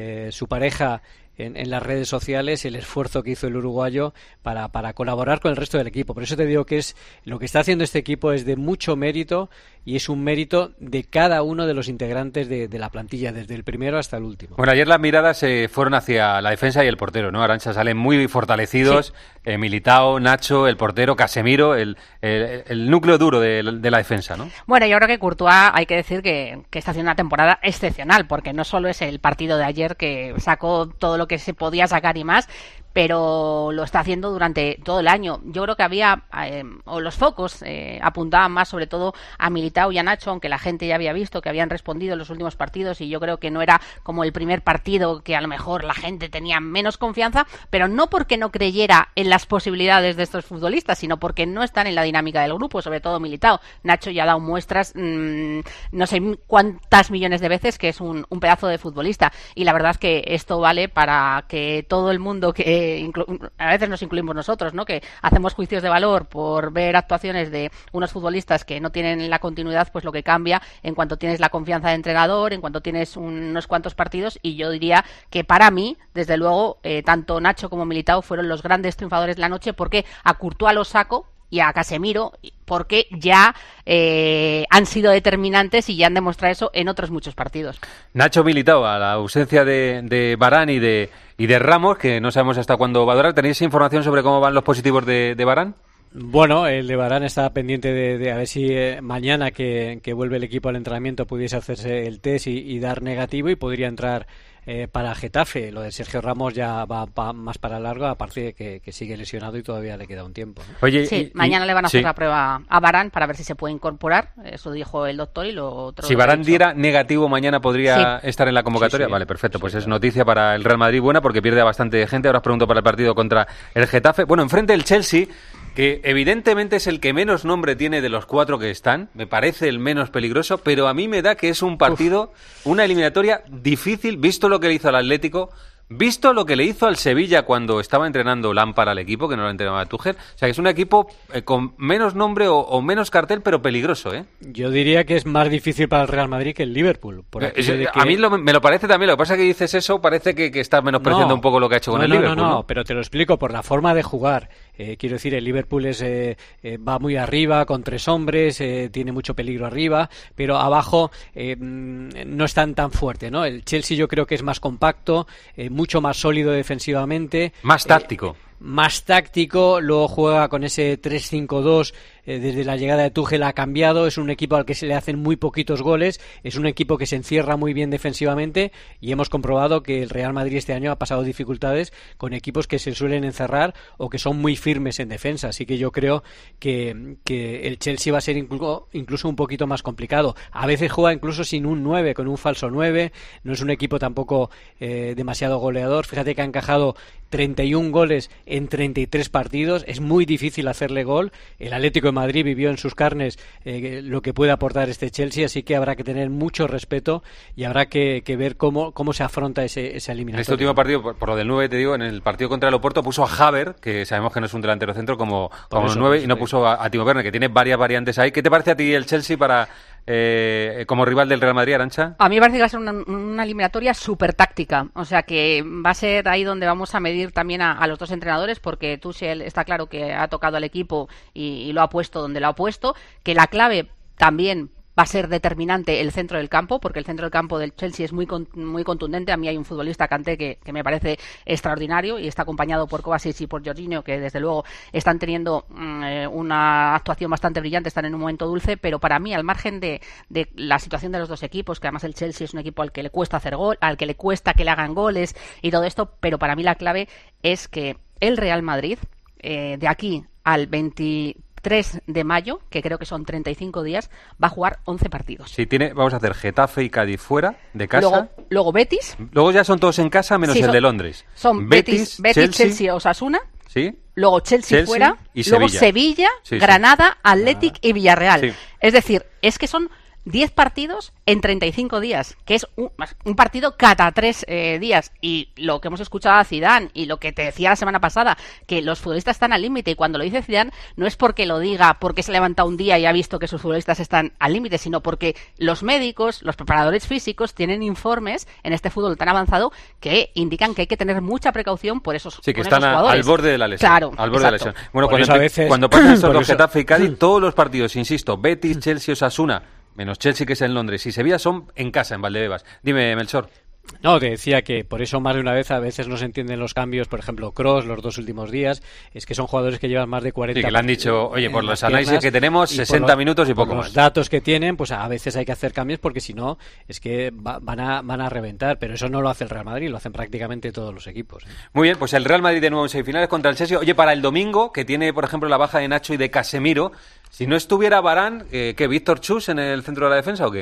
pareja en las redes sociales, el esfuerzo que hizo el uruguayo para colaborar con el resto del equipo. Por eso te digo que lo que está haciendo este equipo es de mucho mérito y es un mérito de cada uno de los integrantes de la plantilla, desde el primero hasta el último. Bueno, ayer las miradas se fueron hacia la defensa y el portero, ¿no? Arantxa, salen muy fortalecidos, sí. Militao, Nacho, el portero, Casemiro, el núcleo duro de la defensa, ¿no? Bueno, yo creo que Courtois hay que decir que está haciendo una temporada excepcional, porque no solo es el partido de ayer que sacó todo lo que se podía sacar y más, pero lo está haciendo durante todo el año. Yo creo que había, o los focos apuntaban más sobre todo a Militao y a Nacho, aunque la gente ya había visto que habían respondido en los últimos partidos y yo creo que no era como el primer partido que a lo mejor la gente tenía menos confianza, pero no porque no creyera en las posibilidades de estos futbolistas, sino porque no están en la dinámica del grupo, sobre todo Militao. Nacho ya ha dado muestras, no sé cuántas millones de veces, que es un pedazo de futbolista, y la verdad es que esto vale para que todo el mundo que a veces nos incluimos nosotros, ¿no? Que hacemos juicios de valor por ver actuaciones de unos futbolistas que no tienen la continuidad, pues lo que cambia en cuanto tienes la confianza de entrenador, en cuanto tienes unos cuantos partidos, y yo diría que para mí, desde luego, tanto Nacho como Militao fueron los grandes triunfadores de la noche, porque a Courtois lo saco y a Casemiro porque ya han sido determinantes y ya han demostrado eso en otros muchos partidos. Nacho, Militao, a la ausencia de Varane y de Ramos, que no sabemos hasta cuándo va a durar. ¿Tenéis información sobre cómo van los positivos de Varane? Bueno, el de Varane está pendiente de a ver si mañana que vuelve el equipo al entrenamiento pudiese hacerse el test y dar negativo y podría entrar para Getafe. Lo de Sergio Ramos ya va más para largo, aparte de que sigue lesionado y todavía le queda un tiempo, ¿no? Oye, sí, mañana le van a hacer la prueba a Varane para ver si se puede incorporar. Eso dijo el doctor y lo otro. Si Varane diera negativo mañana podría estar en la convocatoria. Sí. Vale, perfecto. Pues es noticia para el Real Madrid buena porque pierde a bastante gente. Ahora os pregunto para el partido contra el Getafe. Bueno, enfrente el Chelsea, que evidentemente es el que menos nombre tiene de los 4 que están, me parece el menos peligroso, pero a mí me da que es un partido, una eliminatoria difícil, visto lo que le hizo al Atlético, visto lo que le hizo al Sevilla cuando estaba entrenando Lampard al equipo, que no lo entrenaba Tuchel. O sea, que es un equipo con menos nombre o menos cartel, pero peligroso, ¿eh? Yo diría que es más difícil para el Real Madrid que el Liverpool. A mí me lo parece también. Lo que pasa es que dices eso, parece que estás menospreciando un poco lo que ha hecho con el Liverpool. No, pero te lo explico por la forma de jugar. Quiero decir, el Liverpool va muy arriba, con 3 hombres, tiene mucho peligro arriba, pero abajo no es tan fuerte, ¿no? El Chelsea yo creo que es más compacto, mucho más sólido defensivamente. Más táctico. Más táctico, luego juega con ese 3-5-2, desde la llegada de Tuchel ha cambiado, es un equipo al que se le hacen muy poquitos goles, es un equipo que se encierra muy bien defensivamente y hemos comprobado que el Real Madrid este año ha pasado dificultades con equipos que se suelen encerrar o que son muy firmes en defensa, así que yo creo que el Chelsea va a ser incluso un poquito más complicado. A veces juega incluso sin un 9, con un falso 9, no es un equipo tampoco demasiado goleador, fíjate que ha encajado 31 goles en 33 partidos, es muy difícil hacerle gol. El Atlético de Madrid vivió en sus carnes lo que puede aportar este Chelsea, así que habrá que tener mucho respeto y habrá que ver cómo se afronta esa eliminatoria. En este último partido, por lo del 9 te digo, en el partido contra el Oporto puso a Haver, que sabemos que no es un delantero centro, como 9 y no puso a Timo Werner, que tiene varias variantes ahí. ¿Qué te parece a ti el Chelsea para como rival del Real Madrid, Arantxa? A mí me parece que va a ser una eliminatoria súper táctica, o sea que va a ser ahí donde vamos a medir también a los dos entrenadores, porque Tuchel está claro que ha tocado al equipo y lo ha puesto donde lo ha puesto, que la clave también va a ser determinante el centro del campo, porque el centro del campo del Chelsea es muy contundente. A mí hay un futbolista, Kanté, que me parece extraordinario y está acompañado por Kovacic y por Jorginho, que desde luego están teniendo una actuación bastante brillante, están en un momento dulce, pero para mí, al margen de la situación de los dos equipos, que además el Chelsea es un equipo al que le cuesta hacer gol, al que le cuesta que le hagan goles y todo esto, pero para mí la clave es que el Real Madrid, de aquí al 23 de mayo, que creo que son 35 días, va a jugar 11 partidos. Sí, vamos a hacer Getafe y Cádiz fuera de casa. Luego Betis. Luego ya son todos en casa, menos el de Londres. Son Betis, Chelsea, Osasuna. Sí. Luego Chelsea fuera. Y luego Sevilla, Granada, Athletic y Villarreal. Sí. Es decir, es que son 10 partidos en 35 días, que es un partido cada 3 días. Y lo que hemos escuchado a Zidane y lo que te decía la semana pasada, que los futbolistas están al límite, y cuando lo dice Zidane no es porque lo diga porque se levanta un día y ha visto que sus futbolistas están al límite, sino porque los médicos, los preparadores físicos tienen informes en este fútbol tan avanzado que indican que hay que tener mucha precaución por esos jugadores. Sí, que están al borde de la lesión. Claro, al borde de la lesión. Bueno, cuando pasan estos dos, Getafe y Cádiz, todos los partidos, insisto, Betis, Chelsea, Osasuna, menos Chelsea, que es en Londres, y Sevilla son en casa, en Valdebebas. Dime, Melchor. No, te decía que por eso más de una vez a veces no se entienden los cambios. Por ejemplo, Kroos los 2 últimos días, es que son jugadores que llevan más de 40. Sí, que le han dicho, oye, por los análisis que tenemos, 60 minutos y poco más. Los datos que tienen, pues a veces hay que hacer cambios porque si no, es que van a reventar. Pero eso no lo hace el Real Madrid, lo hacen prácticamente todos los equipos. Muy bien, pues el Real Madrid de nuevo en semifinales contra el Chelsea. Oye, para el domingo, que tiene, por ejemplo, la baja de Nacho y de Casemiro, si no estuviera Varane, ¿qué, Víctor Chus en el centro de la defensa o qué?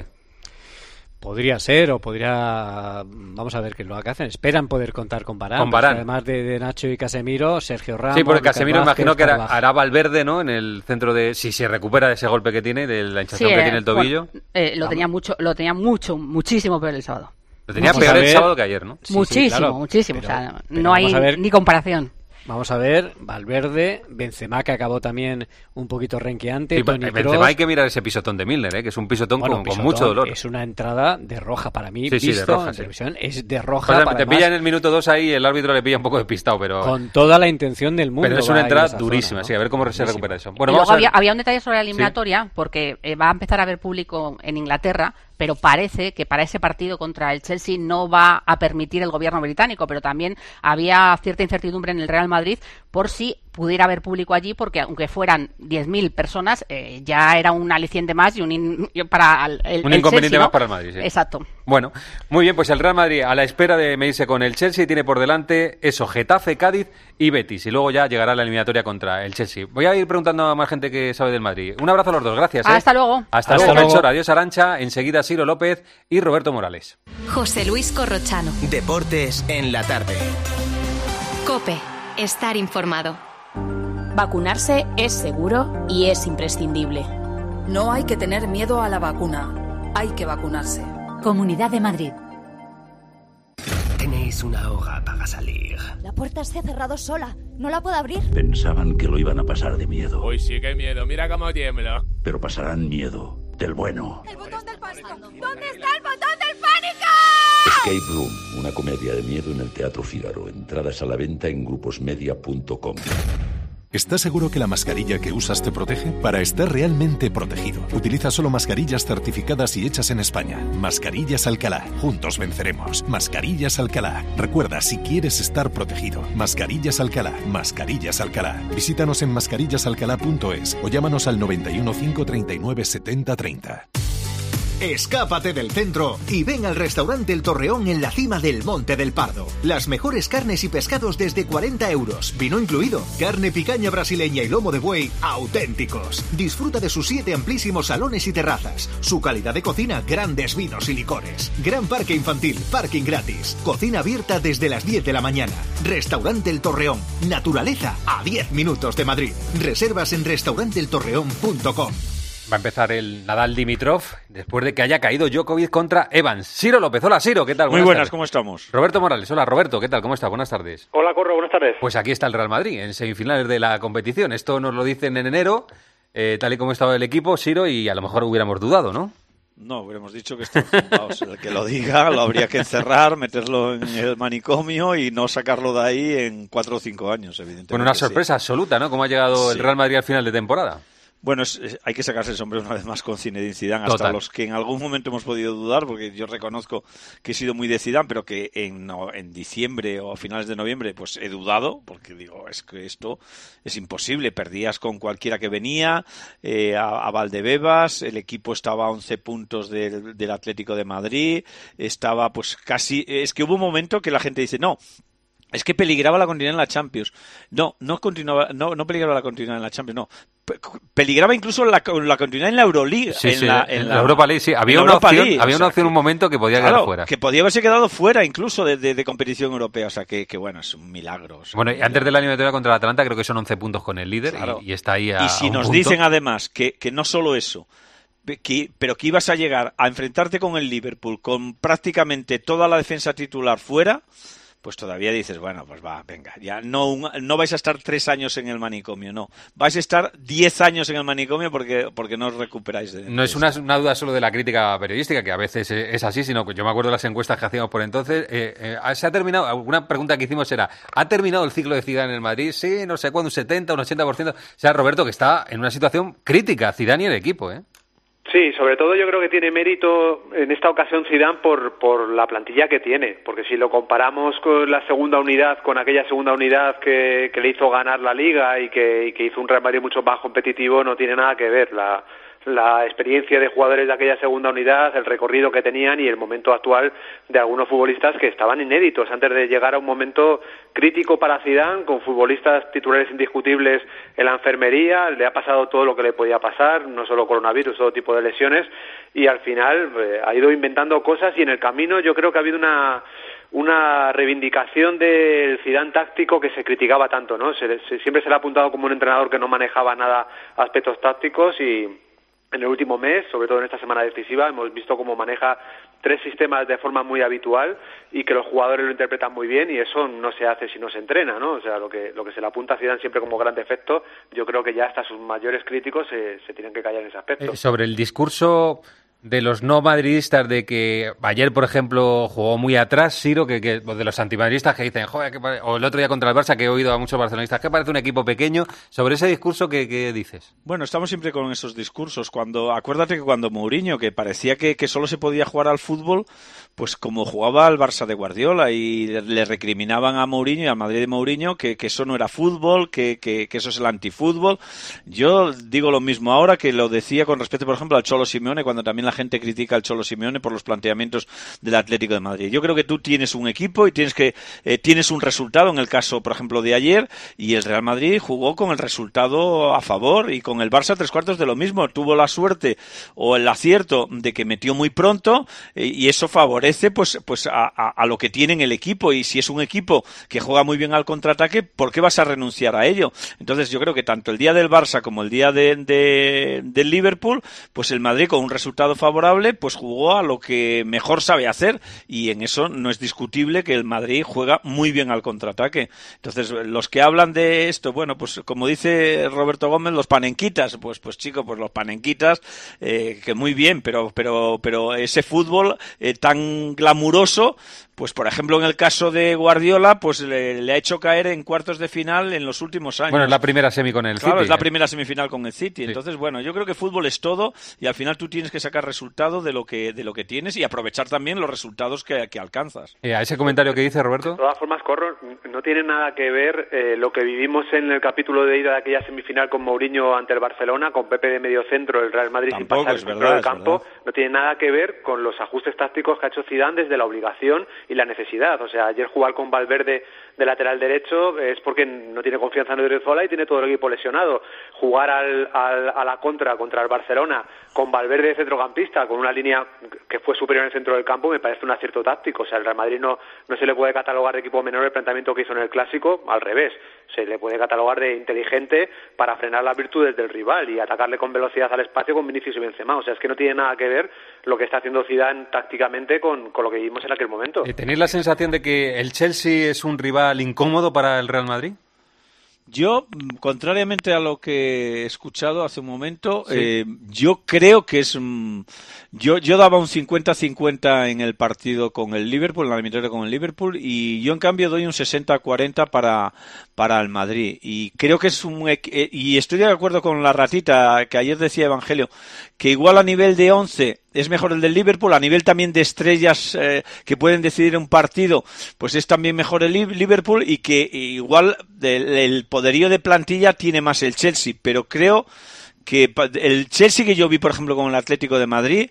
Podría ser, o podría... Vamos a ver qué es lo que hacen. Esperan poder contar con Varane. Con Varane. Además de Nacho y Casemiro, Sergio Ramos... Sí, porque Casemiro imagino que hará Valverde, ¿no? En el centro de... Si se recupera de ese golpe que tiene, de la hinchazón que tiene el tobillo. Bueno, lo tenía muchísimo peor el sábado. Lo tenía peor el sábado que ayer, ¿no? Muchísimo. Pero, o sea, no hay ni comparación. Vamos a ver, Valverde, Benzema, que acabó también un poquito renqueante. Sí, Benzema hay que mirar ese pisotón de Milner, que es un pisotón, con mucho dolor. Es una entrada de roja para mí. Sí, de roja. En televisión, es de roja. Te pilla en el minuto 2 ahí, el árbitro le pilla un poco despistado, pero... Con toda la intención del mundo. Pero es una entrada durísima, zona, ¿no? Sí, a ver cómo se recupera eso. Bueno, y luego había un detalle sobre la eliminatoria, porque va a empezar a haber público en Inglaterra, pero parece que para ese partido contra el Chelsea no va a permitir el gobierno británico, pero también había cierta incertidumbre en el Real Madrid Madrid, por si pudiera haber público allí, porque aunque fueran 10.000 personas, ya era un aliciente más y un inconveniente Chelsea, ¿no? más para el Madrid. Sí. Exacto. Bueno, muy bien, pues el Real Madrid a la espera de medirse con el Chelsea tiene por delante eso, Getafe, Cádiz y Betis, y luego ya llegará la eliminatoria contra el Chelsea. Voy a ir preguntando a más gente que sabe del Madrid. Un abrazo a los dos, gracias. Hasta luego. Hasta luego, Melchor. Adiós, Arantxa. Enseguida Ciro López y Roberto Morales. José Luis Corrochano. Deportes en la tarde. COPE. Estar informado. Vacunarse es seguro y es imprescindible. No hay que tener miedo a la vacuna. Hay que vacunarse. Comunidad de Madrid. Tenéis una hora para salir. La puerta se ha cerrado sola. ¿No la puedo abrir? Pensaban que lo iban a pasar de miedo. Uy, sí, qué miedo. Mira cómo tiembla. Pero pasarán miedo del bueno. ¡El botón del pánico! ¿Dónde está el botón del pánico? Escape Room, una comedia de miedo en el Teatro Fígaro. Entradas a la venta en gruposmedia.com. ¿Estás seguro que la mascarilla que usas te protege? Para estar realmente protegido, utiliza solo mascarillas certificadas y hechas en España. Mascarillas Alcalá. Juntos venceremos. Mascarillas Alcalá. Recuerda, si quieres estar protegido. Mascarillas Alcalá. Mascarillas Alcalá. Visítanos en mascarillasalcalá.es o llámanos al 91 539 70 30. Escápate del centro y ven al restaurante El Torreón en la cima del Monte del Pardo. Las mejores carnes y pescados desde 40 €, vino incluido. Carne picaña brasileña y lomo de buey auténticos. Disfruta de sus 7 amplísimos salones y terrazas. Su calidad de cocina, grandes vinos y licores. Gran parque infantil, parking gratis. Cocina abierta desde las 10 de la mañana. Restaurante El Torreón. Naturaleza a 10 minutos de Madrid. Reservas en restauranteeltorreón.com. Va a empezar el Nadal Dimitrov después de que haya caído Djokovic contra Evans. Ciro López, hola Ciro, ¿qué tal? Muy buenas, tardes. ¿cómo estamos? Roberto Morales, hola Roberto, ¿qué tal? ¿Cómo está? Buenas tardes. Hola Corro, buenas tardes. Pues aquí está el Real Madrid, en semifinales de la competición. Esto nos lo dicen en enero, tal y como estaba el equipo, Ciro, y a lo mejor hubiéramos dudado, ¿no? No, hubiéramos dicho que esto, vamos, el que lo diga lo habría que encerrar, meterlo en el manicomio y no sacarlo de ahí en 4 o 5 años, evidentemente. Bueno, una sorpresa absoluta, ¿no? Cómo ha llegado el Real Madrid al final de temporada. Bueno, hay que sacarse el sombrero una vez más con Zinedine Zidane, hasta los que en algún momento hemos podido dudar, porque yo reconozco que he sido muy de Zidane, pero que en diciembre o a finales de noviembre pues he dudado, porque digo, es que esto es imposible, perdías con cualquiera que venía, a Valdebebas, el equipo estaba a 11 puntos del Atlético de Madrid, estaba pues casi, es que hubo un momento que la gente dice, no, es que peligraba la continuidad en la Champions. No peligraba la continuidad en la Champions, no. Peligraba incluso la continuidad en la Euroliga. Sí, en la Europa League, sí. Había una opción en un momento que podía quedar fuera. Que podía haberse quedado fuera incluso de competición europea. O sea, que bueno, es un milagro. Bueno, y antes de la eliminatoria contra el Atalanta creo que son 11 puntos con el líder, claro. y está ahí a Y si un nos punto. dicen además que no solo eso, pero que ibas a llegar a enfrentarte con el Liverpool con prácticamente toda la defensa titular fuera, pues todavía dices, bueno, pues va, venga, ya no vais a estar 3 años en el manicomio, no. Vais a estar 10 años en el manicomio porque no os recuperáis de No es una duda solo de la crítica periodística, que a veces es así, sino que yo me acuerdo de las encuestas que hacíamos por entonces. ¿Se ha terminado? Alguna pregunta que hicimos era, ¿ha terminado el ciclo de Zidane en el Madrid? Sí, no sé cuándo, un 70, un 80%. O sea, Roberto, que está en una situación crítica, Zidane y el equipo, ¿eh? Sí, sobre todo yo creo que tiene mérito en esta ocasión Zidane por la plantilla que tiene, porque si lo comparamos con la segunda unidad, con aquella segunda unidad que le hizo ganar la Liga y que hizo un Real Madrid mucho más competitivo, no tiene nada que ver la experiencia de jugadores de aquella segunda unidad, el recorrido que tenían y el momento actual de algunos futbolistas que estaban inéditos antes de llegar a un momento crítico para Zidane, con futbolistas titulares indiscutibles en la enfermería. Le ha pasado todo lo que le podía pasar, no solo coronavirus, todo tipo de lesiones, y al final ha ido inventando cosas, y en el camino yo creo que ha habido una reivindicación del Zidane táctico que se criticaba tanto, ¿no? Siempre se le ha apuntado como un entrenador que no manejaba nada aspectos tácticos, y en el último mes, sobre todo en esta semana decisiva, hemos visto cómo maneja 3 sistemas de forma muy habitual y que los jugadores lo interpretan muy bien, y eso no se hace si no se entrena, ¿no? O sea, lo que se le apunta a Zidane siempre como gran defecto, yo creo que ya hasta sus mayores críticos se tienen que callar en ese aspecto. Sobre el discurso de los no madridistas, de que ayer, por ejemplo, jugó muy atrás, Siro, que de los antimadridistas que dicen, joder, o el otro día contra el Barça, que he oído a muchos barcelonistas, que parece un equipo pequeño. Sobre ese discurso, ¿qué dices? Bueno, estamos siempre con esos discursos. Acuérdate que cuando Mourinho, que parecía que solo se podía jugar al fútbol, pues como jugaba al Barça de Guardiola, y le recriminaban a Mourinho y al Madrid de Mourinho que eso no era fútbol, que eso es el antifútbol. Yo digo lo mismo ahora que lo decía con respecto, por ejemplo, al Cholo Simeone, cuando también la gente critica al Cholo Simeone por los planteamientos del Atlético de Madrid. Yo creo que tú tienes un equipo y tienes un resultado, en el caso, por ejemplo, de ayer, y el Real Madrid jugó con el resultado a favor, y con el Barça 3/4 de lo mismo. Tuvo la suerte o el acierto de que metió muy pronto, y eso favorece pues a lo que tiene en el equipo, y si es un equipo que juega muy bien al contraataque, ¿por qué vas a renunciar a ello? Entonces yo creo que tanto el día del Barça como el día del Liverpool, pues el Madrid con un resultado favorable, pues jugó a lo que mejor sabe hacer, y en eso no es discutible que el Madrid juega muy bien al contraataque. Entonces, los que hablan de esto, bueno, pues como dice Roberto Gómez, los panenquitas, pues chico, pues los panenquitas, que muy bien, pero ese fútbol tan glamuroso, pues por ejemplo en el caso de Guardiola, pues le ha hecho caer en cuartos de final en los últimos años. Bueno, es la primera semi con el City. Claro, es la primera semifinal con el City. Sí. Entonces, bueno, yo creo que fútbol es todo, y al final tú tienes que sacar resultado de lo que tienes, y aprovechar también los resultados que alcanzas. ¿A ese comentario que dice Roberto? De todas formas, Corro, no tiene nada que ver lo que vivimos en el capítulo de ida de aquella semifinal con Mourinho ante el Barcelona, con Pepe de medio centro, el Real Madrid Tampoco, sin pasar el centro del campo. No tiene nada que ver con los ajustes tácticos que ha hecho Zidane desde la obligación y la necesidad. O sea, ayer jugar con Valverde de lateral derecho es porque no tiene confianza en Odriozola y tiene todo el equipo lesionado. Jugar a la contra el Barcelona con Valverde de centrocampista, con una línea que fue superior en el centro del campo, me parece un acierto táctico. O sea, el Real Madrid no se le puede catalogar de equipo menor el planteamiento que hizo en el Clásico, al revés. Se le puede catalogar de inteligente para frenar las virtudes del rival y atacarle con velocidad al espacio con Vinicius y Benzema. O sea, es que no tiene nada que ver lo que está haciendo Zidane tácticamente con lo que vimos en aquel momento. ¿Tenéis la sensación de que el Chelsea es un rival incómodo para el Real Madrid? Yo, contrariamente a lo que he escuchado hace un momento, sí. Yo creo que es... Yo daba un 50-50 en el partido con el Liverpool, en la eliminatoria con el Liverpool, y yo en cambio doy un 60-40 para el Madrid. Y creo que es y estoy de acuerdo con la ratita que ayer decía Evangelio, que igual a nivel de 11 es mejor el del Liverpool, a nivel también de estrellas que pueden decidir un partido, pues es también mejor el Liverpool, y que igual el poderío de plantilla tiene más el Chelsea, pero creo que el Chelsea que yo vi, por ejemplo, con el Atlético de Madrid,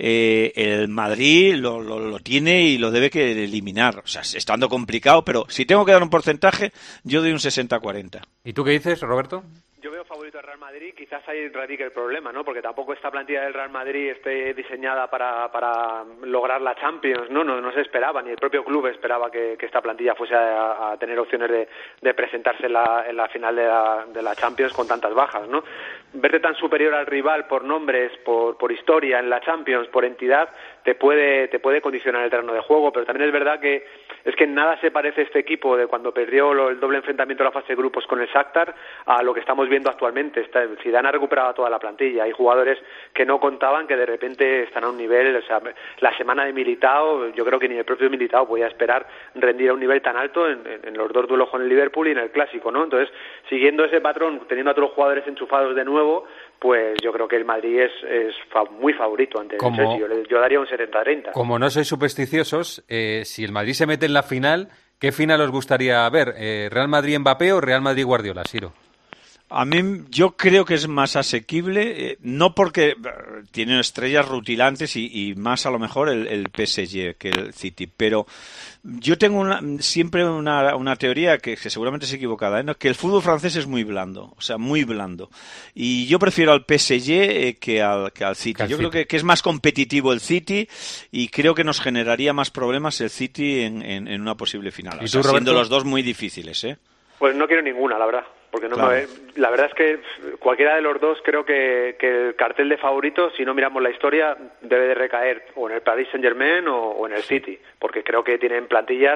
el Madrid lo tiene y lo debe que eliminar. O sea, estando complicado, pero si tengo que dar un porcentaje, yo doy un 60-40. ¿Y tú qué dices, Roberto? Yo veo favorito al Real Madrid, quizás ahí radica el problema, ¿no? Porque tampoco esta plantilla del Real Madrid esté diseñada para lograr la Champions, ¿no? No se esperaba, ni el propio club esperaba que esta plantilla fuese a tener opciones de presentarse en la final de la Champions con tantas bajas, ¿no? Verte tan superior al rival por nombres, por historia en la Champions, por entidad, te puede condicionar el terreno de juego, pero también es verdad que es que en nada se parece este equipo de cuando perdió el doble enfrentamiento de la fase de grupos con el Shakhtar a lo que estamos viendo actualmente. Zidane ha recuperado toda la plantilla, hay jugadores que no contaban que de repente están a un nivel, o sea, la semana de Militao, yo creo que ni el propio Militao podía esperar rendir a un nivel tan alto en los dos duelos con el Liverpool y en el Clásico, ¿no? Entonces, siguiendo ese patrón, teniendo a todos los jugadores enchufados de nuevo, pues yo creo que el Madrid es muy favorito ante el Chelsea. Yo daría un 70-30. Como no sois supersticiosos, si el Madrid se mete en la final, ¿qué final os gustaría ver? ¿Real Madrid-Mbappé o Real Madrid-Guardiola, Siro? A mí yo creo que es más asequible, no porque tiene estrellas rutilantes y más a lo mejor el PSG que el City, pero yo tengo siempre una teoría que seguramente es equivocada, ¿no? Que el fútbol francés es muy blando, o sea, muy blando. Y yo prefiero al PSG que al City. Yo creo que es más competitivo el City y creo que nos generaría más problemas el City en una posible final. O sea, siendo los dos muy difíciles, ¿eh? Pues no quiero ninguna, la verdad. Porque la verdad es que cualquiera de los dos creo que el cartel de favoritos, si no miramos la historia, debe de recaer o en el Paris Saint-Germain o en el City, porque creo que tienen plantillas,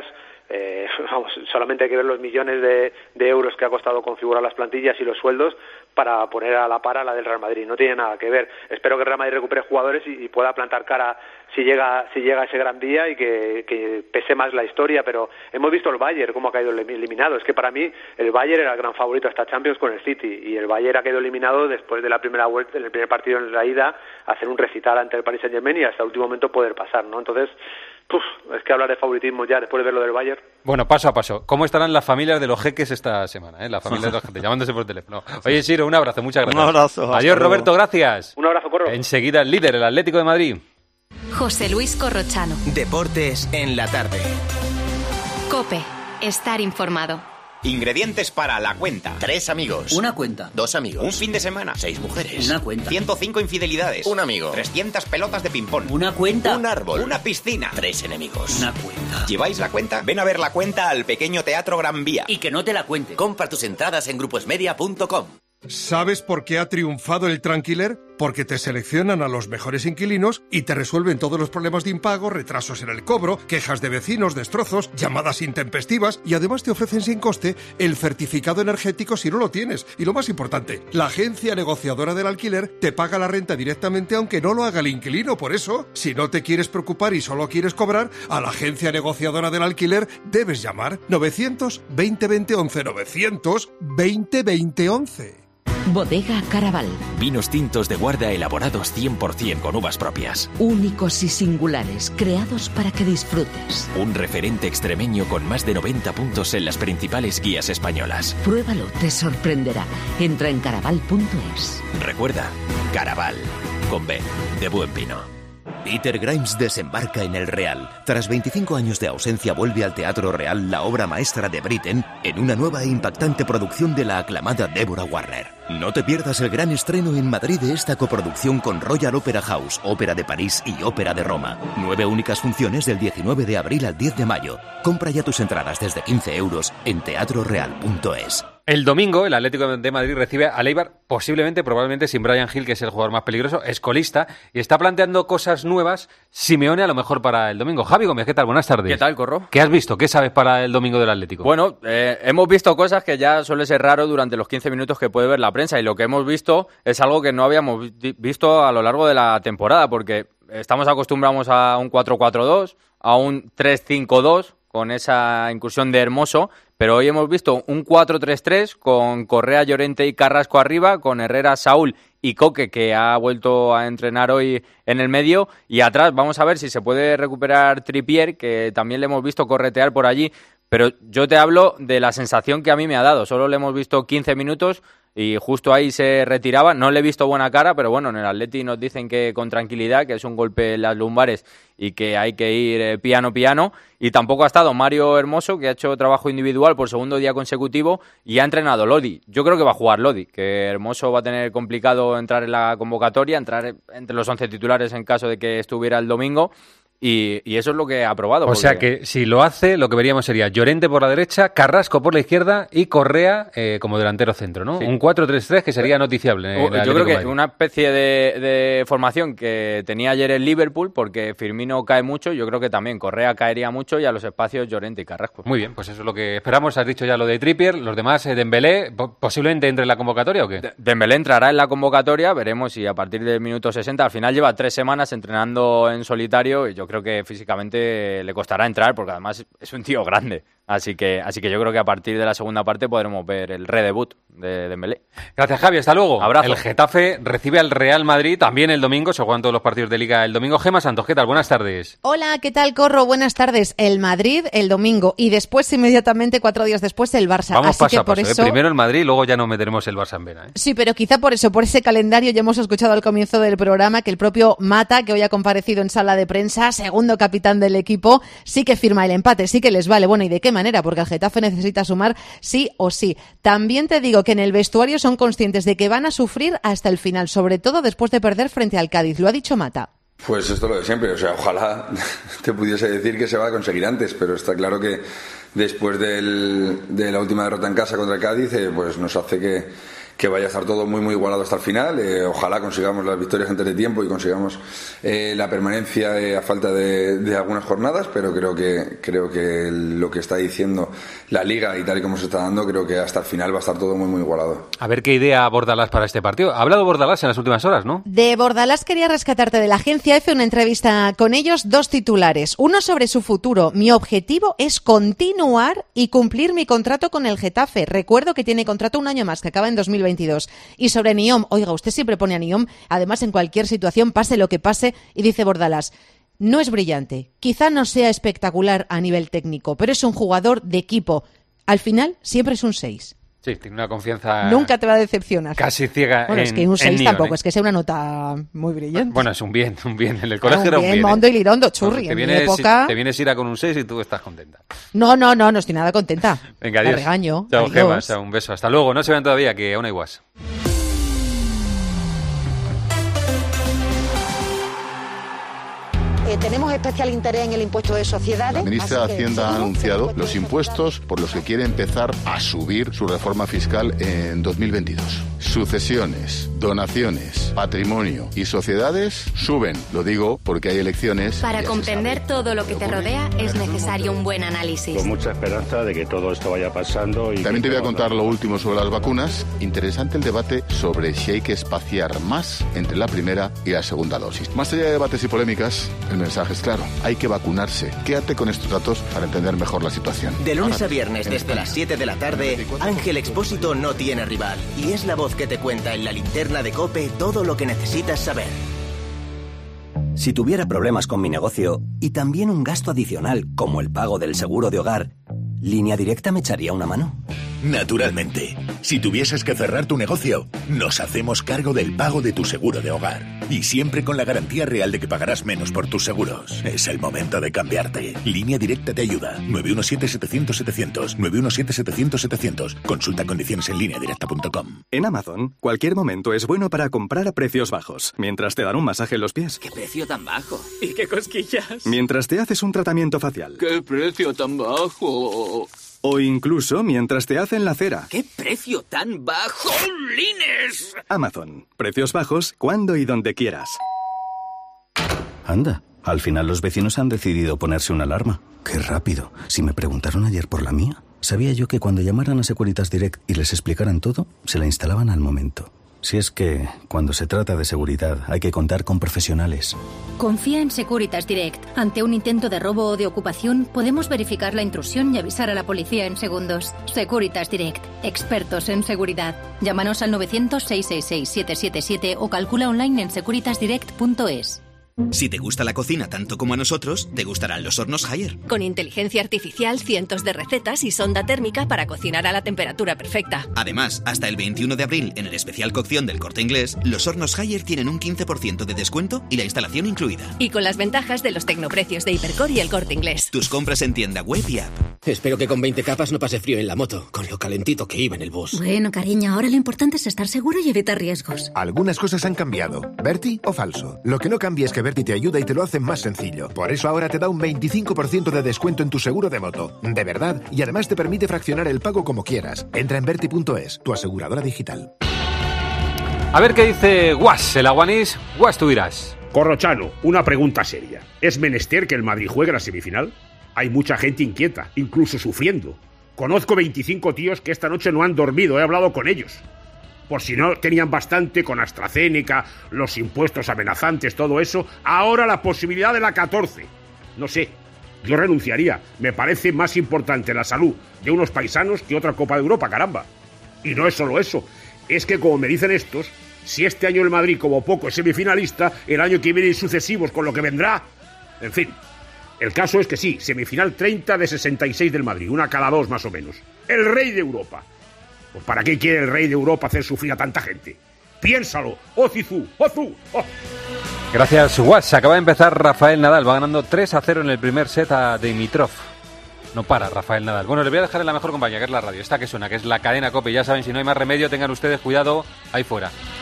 solamente hay que ver los millones de euros que ha costado configurar las plantillas y los sueldos para poner a la par a la del Real Madrid. No tiene nada que ver. Espero que el Real Madrid recupere jugadores jugadores y pueda plantar cara si llega ese gran día y que pese más la historia. Pero hemos visto el Bayern cómo ha caído eliminado. Es que para mí el Bayern era el gran favorito a esta Champions con el City, y el Bayern ha caído eliminado después de la primera vuelta, en el primer partido en la ida, hacer un recital ante el Paris Saint-Germain y hasta el último momento poder pasar, ¿no? Entonces, es que hablar de favoritismo ya después de ver lo del Bayern. Bueno, paso a paso. ¿Cómo estarán las familias de los jeques esta semana? Las familias de los jeques, llamándose por teléfono. Oye, Siro, un abrazo, muchas gracias. Un abrazo. Adiós, Roberto, gracias. Un abrazo, Corro. Enseguida el líder, el Atlético de Madrid. José Luis Corrochano. Deportes en la tarde. COPE. Estar informado. Ingredientes para la cuenta. 3 amigos. Una cuenta. 2 amigos. Un fin de semana. 6 mujeres. Una cuenta. 105 infidelidades. Un amigo. 300 pelotas de ping-pong. Una cuenta. Un árbol. Una piscina. 3 enemigos. Una cuenta. ¿Lleváis la cuenta? Ven a ver la cuenta al pequeño Teatro Gran Vía. Y que no te la cuente. Compra tus entradas en gruposmedia.com. ¿Sabes por qué ha triunfado el Tranquiler? Porque te seleccionan a los mejores inquilinos y te resuelven todos los problemas de impago, retrasos en el cobro, quejas de vecinos, destrozos, llamadas intempestivas, y además te ofrecen sin coste el certificado energético si no lo tienes. Y lo más importante, la agencia negociadora del alquiler te paga la renta directamente aunque no lo haga el inquilino. Por eso, si no te quieres preocupar y solo quieres cobrar, a la agencia negociadora del alquiler debes llamar 920 20 11 920 20 11. Bodega Caraval. Vinos tintos de guarda elaborados 100% con uvas propias. Únicos y singulares, creados para que disfrutes. Un referente extremeño con más de 90 puntos en las principales guías españolas. Pruébalo, te sorprenderá. Entra en caraval.es. Recuerda, Caraval, con B, de buen vino. Peter Grimes desembarca en el Real. Tras 25 años de ausencia vuelve al Teatro Real la obra maestra de Britten en una nueva e impactante producción de la aclamada Deborah Warner. No te pierdas el gran estreno en Madrid de esta coproducción con Royal Opera House, Ópera de París y Ópera de Roma. 9 únicas funciones del 19 de abril al 10 de mayo. Compra ya tus entradas desde 15 euros en teatroreal.es. El domingo el Atlético de Madrid recibe al Eibar, probablemente sin Bryan Gil, que es el jugador más peligroso, es colista, y está planteando cosas nuevas Simeone a lo mejor para el domingo. Javi Gómez, ¿qué tal? Buenas tardes. ¿Qué tal, Corro? ¿Qué has visto? ¿Qué sabes para el domingo del Atlético? Bueno, hemos visto cosas que ya suele ser raro durante los 15 minutos que puede ver la prensa, y lo que hemos visto es algo que no habíamos visto a lo largo de la temporada, porque estamos acostumbrados a un 4-4-2, a un 3-5-2, con esa incursión de Hermoso, pero hoy hemos visto un 4-3-3 con Correa, Llorente y Carrasco arriba, con Herrera, Saúl y Coque, que ha vuelto a entrenar hoy en el medio, y atrás vamos a ver si se puede recuperar Trippier, que también le hemos visto corretear por allí, pero yo te hablo de la sensación que a mí me ha dado. Solo le hemos visto 15 minutos y justo ahí se retiraba. No le he visto buena cara, pero bueno, en el Atleti nos dicen que con tranquilidad, que es un golpe en las lumbares y que hay que ir piano. Y tampoco ha estado Mario Hermoso, que ha hecho trabajo individual por segundo día consecutivo, y ha entrenado Lodi. Yo creo que va a jugar Lodi, que Hermoso va a tener complicado entrar en la convocatoria, entrar entre los 11 titulares en caso de que estuviera el domingo. Y eso es lo que ha probado. O sea que si lo hace, lo que veríamos sería Llorente por la derecha, Carrasco por la izquierda y Correa como delantero centro, ¿no? Sí. Un 4-3-3 que sería noticiable. Yo creo que una especie de formación que tenía ayer el Liverpool, porque Firmino cae mucho, yo creo que también Correa caería mucho, y a los espacios Llorente y Carrasco. Muy bien, pues eso es lo que esperamos. Has dicho ya lo de Trippier, los demás, Dembélé, ¿posiblemente entre en la convocatoria o qué? Dembélé entrará en la convocatoria, veremos si a partir del minuto 60, al final lleva 3 semanas entrenando en solitario, y yo creo que físicamente le costará entrar, porque además es un tío grande. Así que yo creo que a partir de la segunda parte podremos ver el redebut de Dembélé. Gracias, Javi, hasta luego. Abrazo. El Getafe recibe al Real Madrid también el domingo, se juegan todos los partidos de Liga el domingo. Gemma Santos, ¿qué tal? Buenas tardes. Hola, ¿qué tal, Corro? Buenas tardes. El Madrid el domingo y después inmediatamente 4 días después el Barça. Vamos así paso que a paso, eso... Primero el Madrid, luego ya nos meteremos el Barça en vena. Sí, pero quizá por ese calendario ya hemos escuchado al comienzo del programa que el propio Mata, que hoy ha comparecido en sala de prensa, segundo capitán del equipo, sí que firma el empate, sí que les vale. Bueno, ¿y de qué manera? Porque el Getafe necesita sumar sí o sí. También te digo que en el vestuario son conscientes de que van a sufrir hasta el final, sobre todo después de perder frente al Cádiz. Lo ha dicho Mata. Pues esto es lo de siempre, o sea, ojalá te pudiese decir que se va a conseguir antes, pero está claro que después de la última derrota en casa contra el Cádiz, pues nos hace que vaya a estar todo muy muy igualado hasta el final. Ojalá consigamos las victorias antes de tiempo y consigamos la permanencia a falta de algunas jornadas, pero creo que lo que está diciendo la Liga y tal y como se está dando, creo que hasta el final va a estar todo muy muy igualado. A ver qué idea Bordalás para este partido. Ha hablado Bordalás en las últimas horas, ¿no? De Bordalás quería rescatarte de la agencia EFE una entrevista con ellos, 2 titulares. Uno sobre su futuro. Mi objetivo es continuar y cumplir mi contrato con el Getafe. Recuerdo que tiene contrato un año más, que acaba en 2022. Y sobre Nyom, oiga, usted siempre pone a Nyom, además en cualquier situación, pase lo que pase, y dice Bordalás, no es brillante, quizá no sea espectacular a nivel técnico, pero es un jugador de equipo. Al final, siempre es un 6. Sí, tiene una confianza... Nunca te va a decepcionar. Casi ciega. Bueno, es que un 6 tampoco, es que sea una nota muy brillante. Bueno, es un bien. En el colegio era un bien. Mondo y Lirondo, churri. No, en mi época... Te vienes Ira con un 6 y tú estás contenta. No estoy nada contenta. Venga, adiós. Te regaño. Chao, Gemma, un beso. Hasta luego. No se vean todavía, que aún hay guas. Tenemos especial interés en el impuesto de sociedades. La ministra de Hacienda ha anunciado los impuestos por los que quiere empezar a subir su reforma fiscal en 2022. Sucesiones, donaciones, patrimonio y sociedades suben. Lo digo porque hay elecciones. Para comprender todo lo que te rodea es necesario un buen análisis. Con mucha esperanza de que todo esto vaya pasando. Y también te voy a contar lo último sobre las vacunas. Interesante el debate sobre si hay que espaciar más entre la primera y la segunda dosis. Más allá de debates y polémicas, el mensaje es claro, hay que vacunarse. Quédate con estos datos para entender mejor la situación. De lunes a viernes desde las 7 de la tarde, Ángel Expósito no tiene rival y es la voz que te cuenta en la linterna de COPE todo lo que necesitas saber. Si tuviera problemas con mi negocio y también un gasto adicional como el pago del seguro de hogar, ¿Línea Directa me echaría una mano? Naturalmente. Si tuvieses que cerrar tu negocio, nos hacemos cargo del pago de tu seguro de hogar. Y siempre con la garantía real de que pagarás menos por tus seguros. Es el momento de cambiarte. Línea Directa te ayuda. 917-700-700. 917-700-700. Consulta condiciones en lineadirecta.com. En Amazon, cualquier momento es bueno para comprar a precios bajos. Mientras te dan un masaje en los pies. ¿Qué precio tan bajo? ¿Y qué cosquillas? Mientras te haces un tratamiento facial. ¿Qué precio tan bajo? O incluso mientras te hacen la cera. ¡Qué precio tan bajo! ¡Lines! Amazon. Precios bajos cuando y donde quieras. Anda, al final los vecinos han decidido ponerse una alarma. ¡Qué rápido! Si me preguntaron ayer por la mía, sabía yo que cuando llamaran a Securitas Direct y les explicaran todo, se la instalaban al momento. Si es que, cuando se trata de seguridad, hay que contar con profesionales. Confía en Securitas Direct. Ante un intento de robo o de ocupación, podemos verificar la intrusión y avisar a la policía en segundos. Securitas Direct. Expertos en seguridad. Llámanos al 900-666-777 o calcula online en securitasdirect.es. Si te gusta la cocina tanto como a nosotros, te gustarán los hornos Haier. Con inteligencia artificial, cientos de recetas y sonda térmica para cocinar a la temperatura perfecta. Además, hasta el 21 de abril, en el especial cocción del Corte Inglés, los hornos Haier tienen un 15% de descuento y la instalación incluida. Y con las ventajas de los tecnoprecios de Hipercor y el Corte Inglés. Tus compras en tienda web y app. Espero que con 20 capas no pase frío en la moto, con lo calentito que iba en el bus. Bueno, cariño, ahora lo importante es estar seguro y evitar riesgos. Algunas cosas han cambiado. ¿Berti o falso? Lo que no cambia es que Berti te ayuda y te lo hace más sencillo. Por eso ahora te da un 25% de descuento en tu seguro de moto. De verdad, y además te permite fraccionar el pago como quieras. Entra en Berti.es, tu aseguradora digital. A ver qué dice Guas, el aguanís. Guas, tú dirás. Corrochano, una pregunta seria. ¿Es menester que el Madrid juegue la semifinal? Hay mucha gente inquieta, incluso sufriendo. Conozco 25 tíos que esta noche no han dormido, he hablado con ellos. Por si no tenían bastante con AstraZeneca, los impuestos amenazantes, todo eso, ahora la posibilidad de la 14. No sé, yo renunciaría. Me parece más importante la salud de unos paisanos que otra Copa de Europa, caramba. Y no es solo eso, es que como me dicen estos, si este año el Madrid como poco es semifinalista, el año que viene y sucesivos con lo que vendrá... En fin, el caso es que sí, semifinal 30 de 66 del Madrid, una cada dos más o menos. El rey de Europa. Pues ¿para qué quiere el rey de Europa hacer sufrir a tanta gente? Piénsalo, Ozizú, Ozu. Oh. Gracias, Guas. Acaba de empezar Rafael Nadal, va ganando 3-0 en el primer set a Dimitrov. No para Rafael Nadal. Bueno, le voy a dejar en la mejor compañía, que es la radio. Esta que suena, que es la cadena COPE. Ya saben, si no hay más remedio, tengan ustedes cuidado ahí fuera.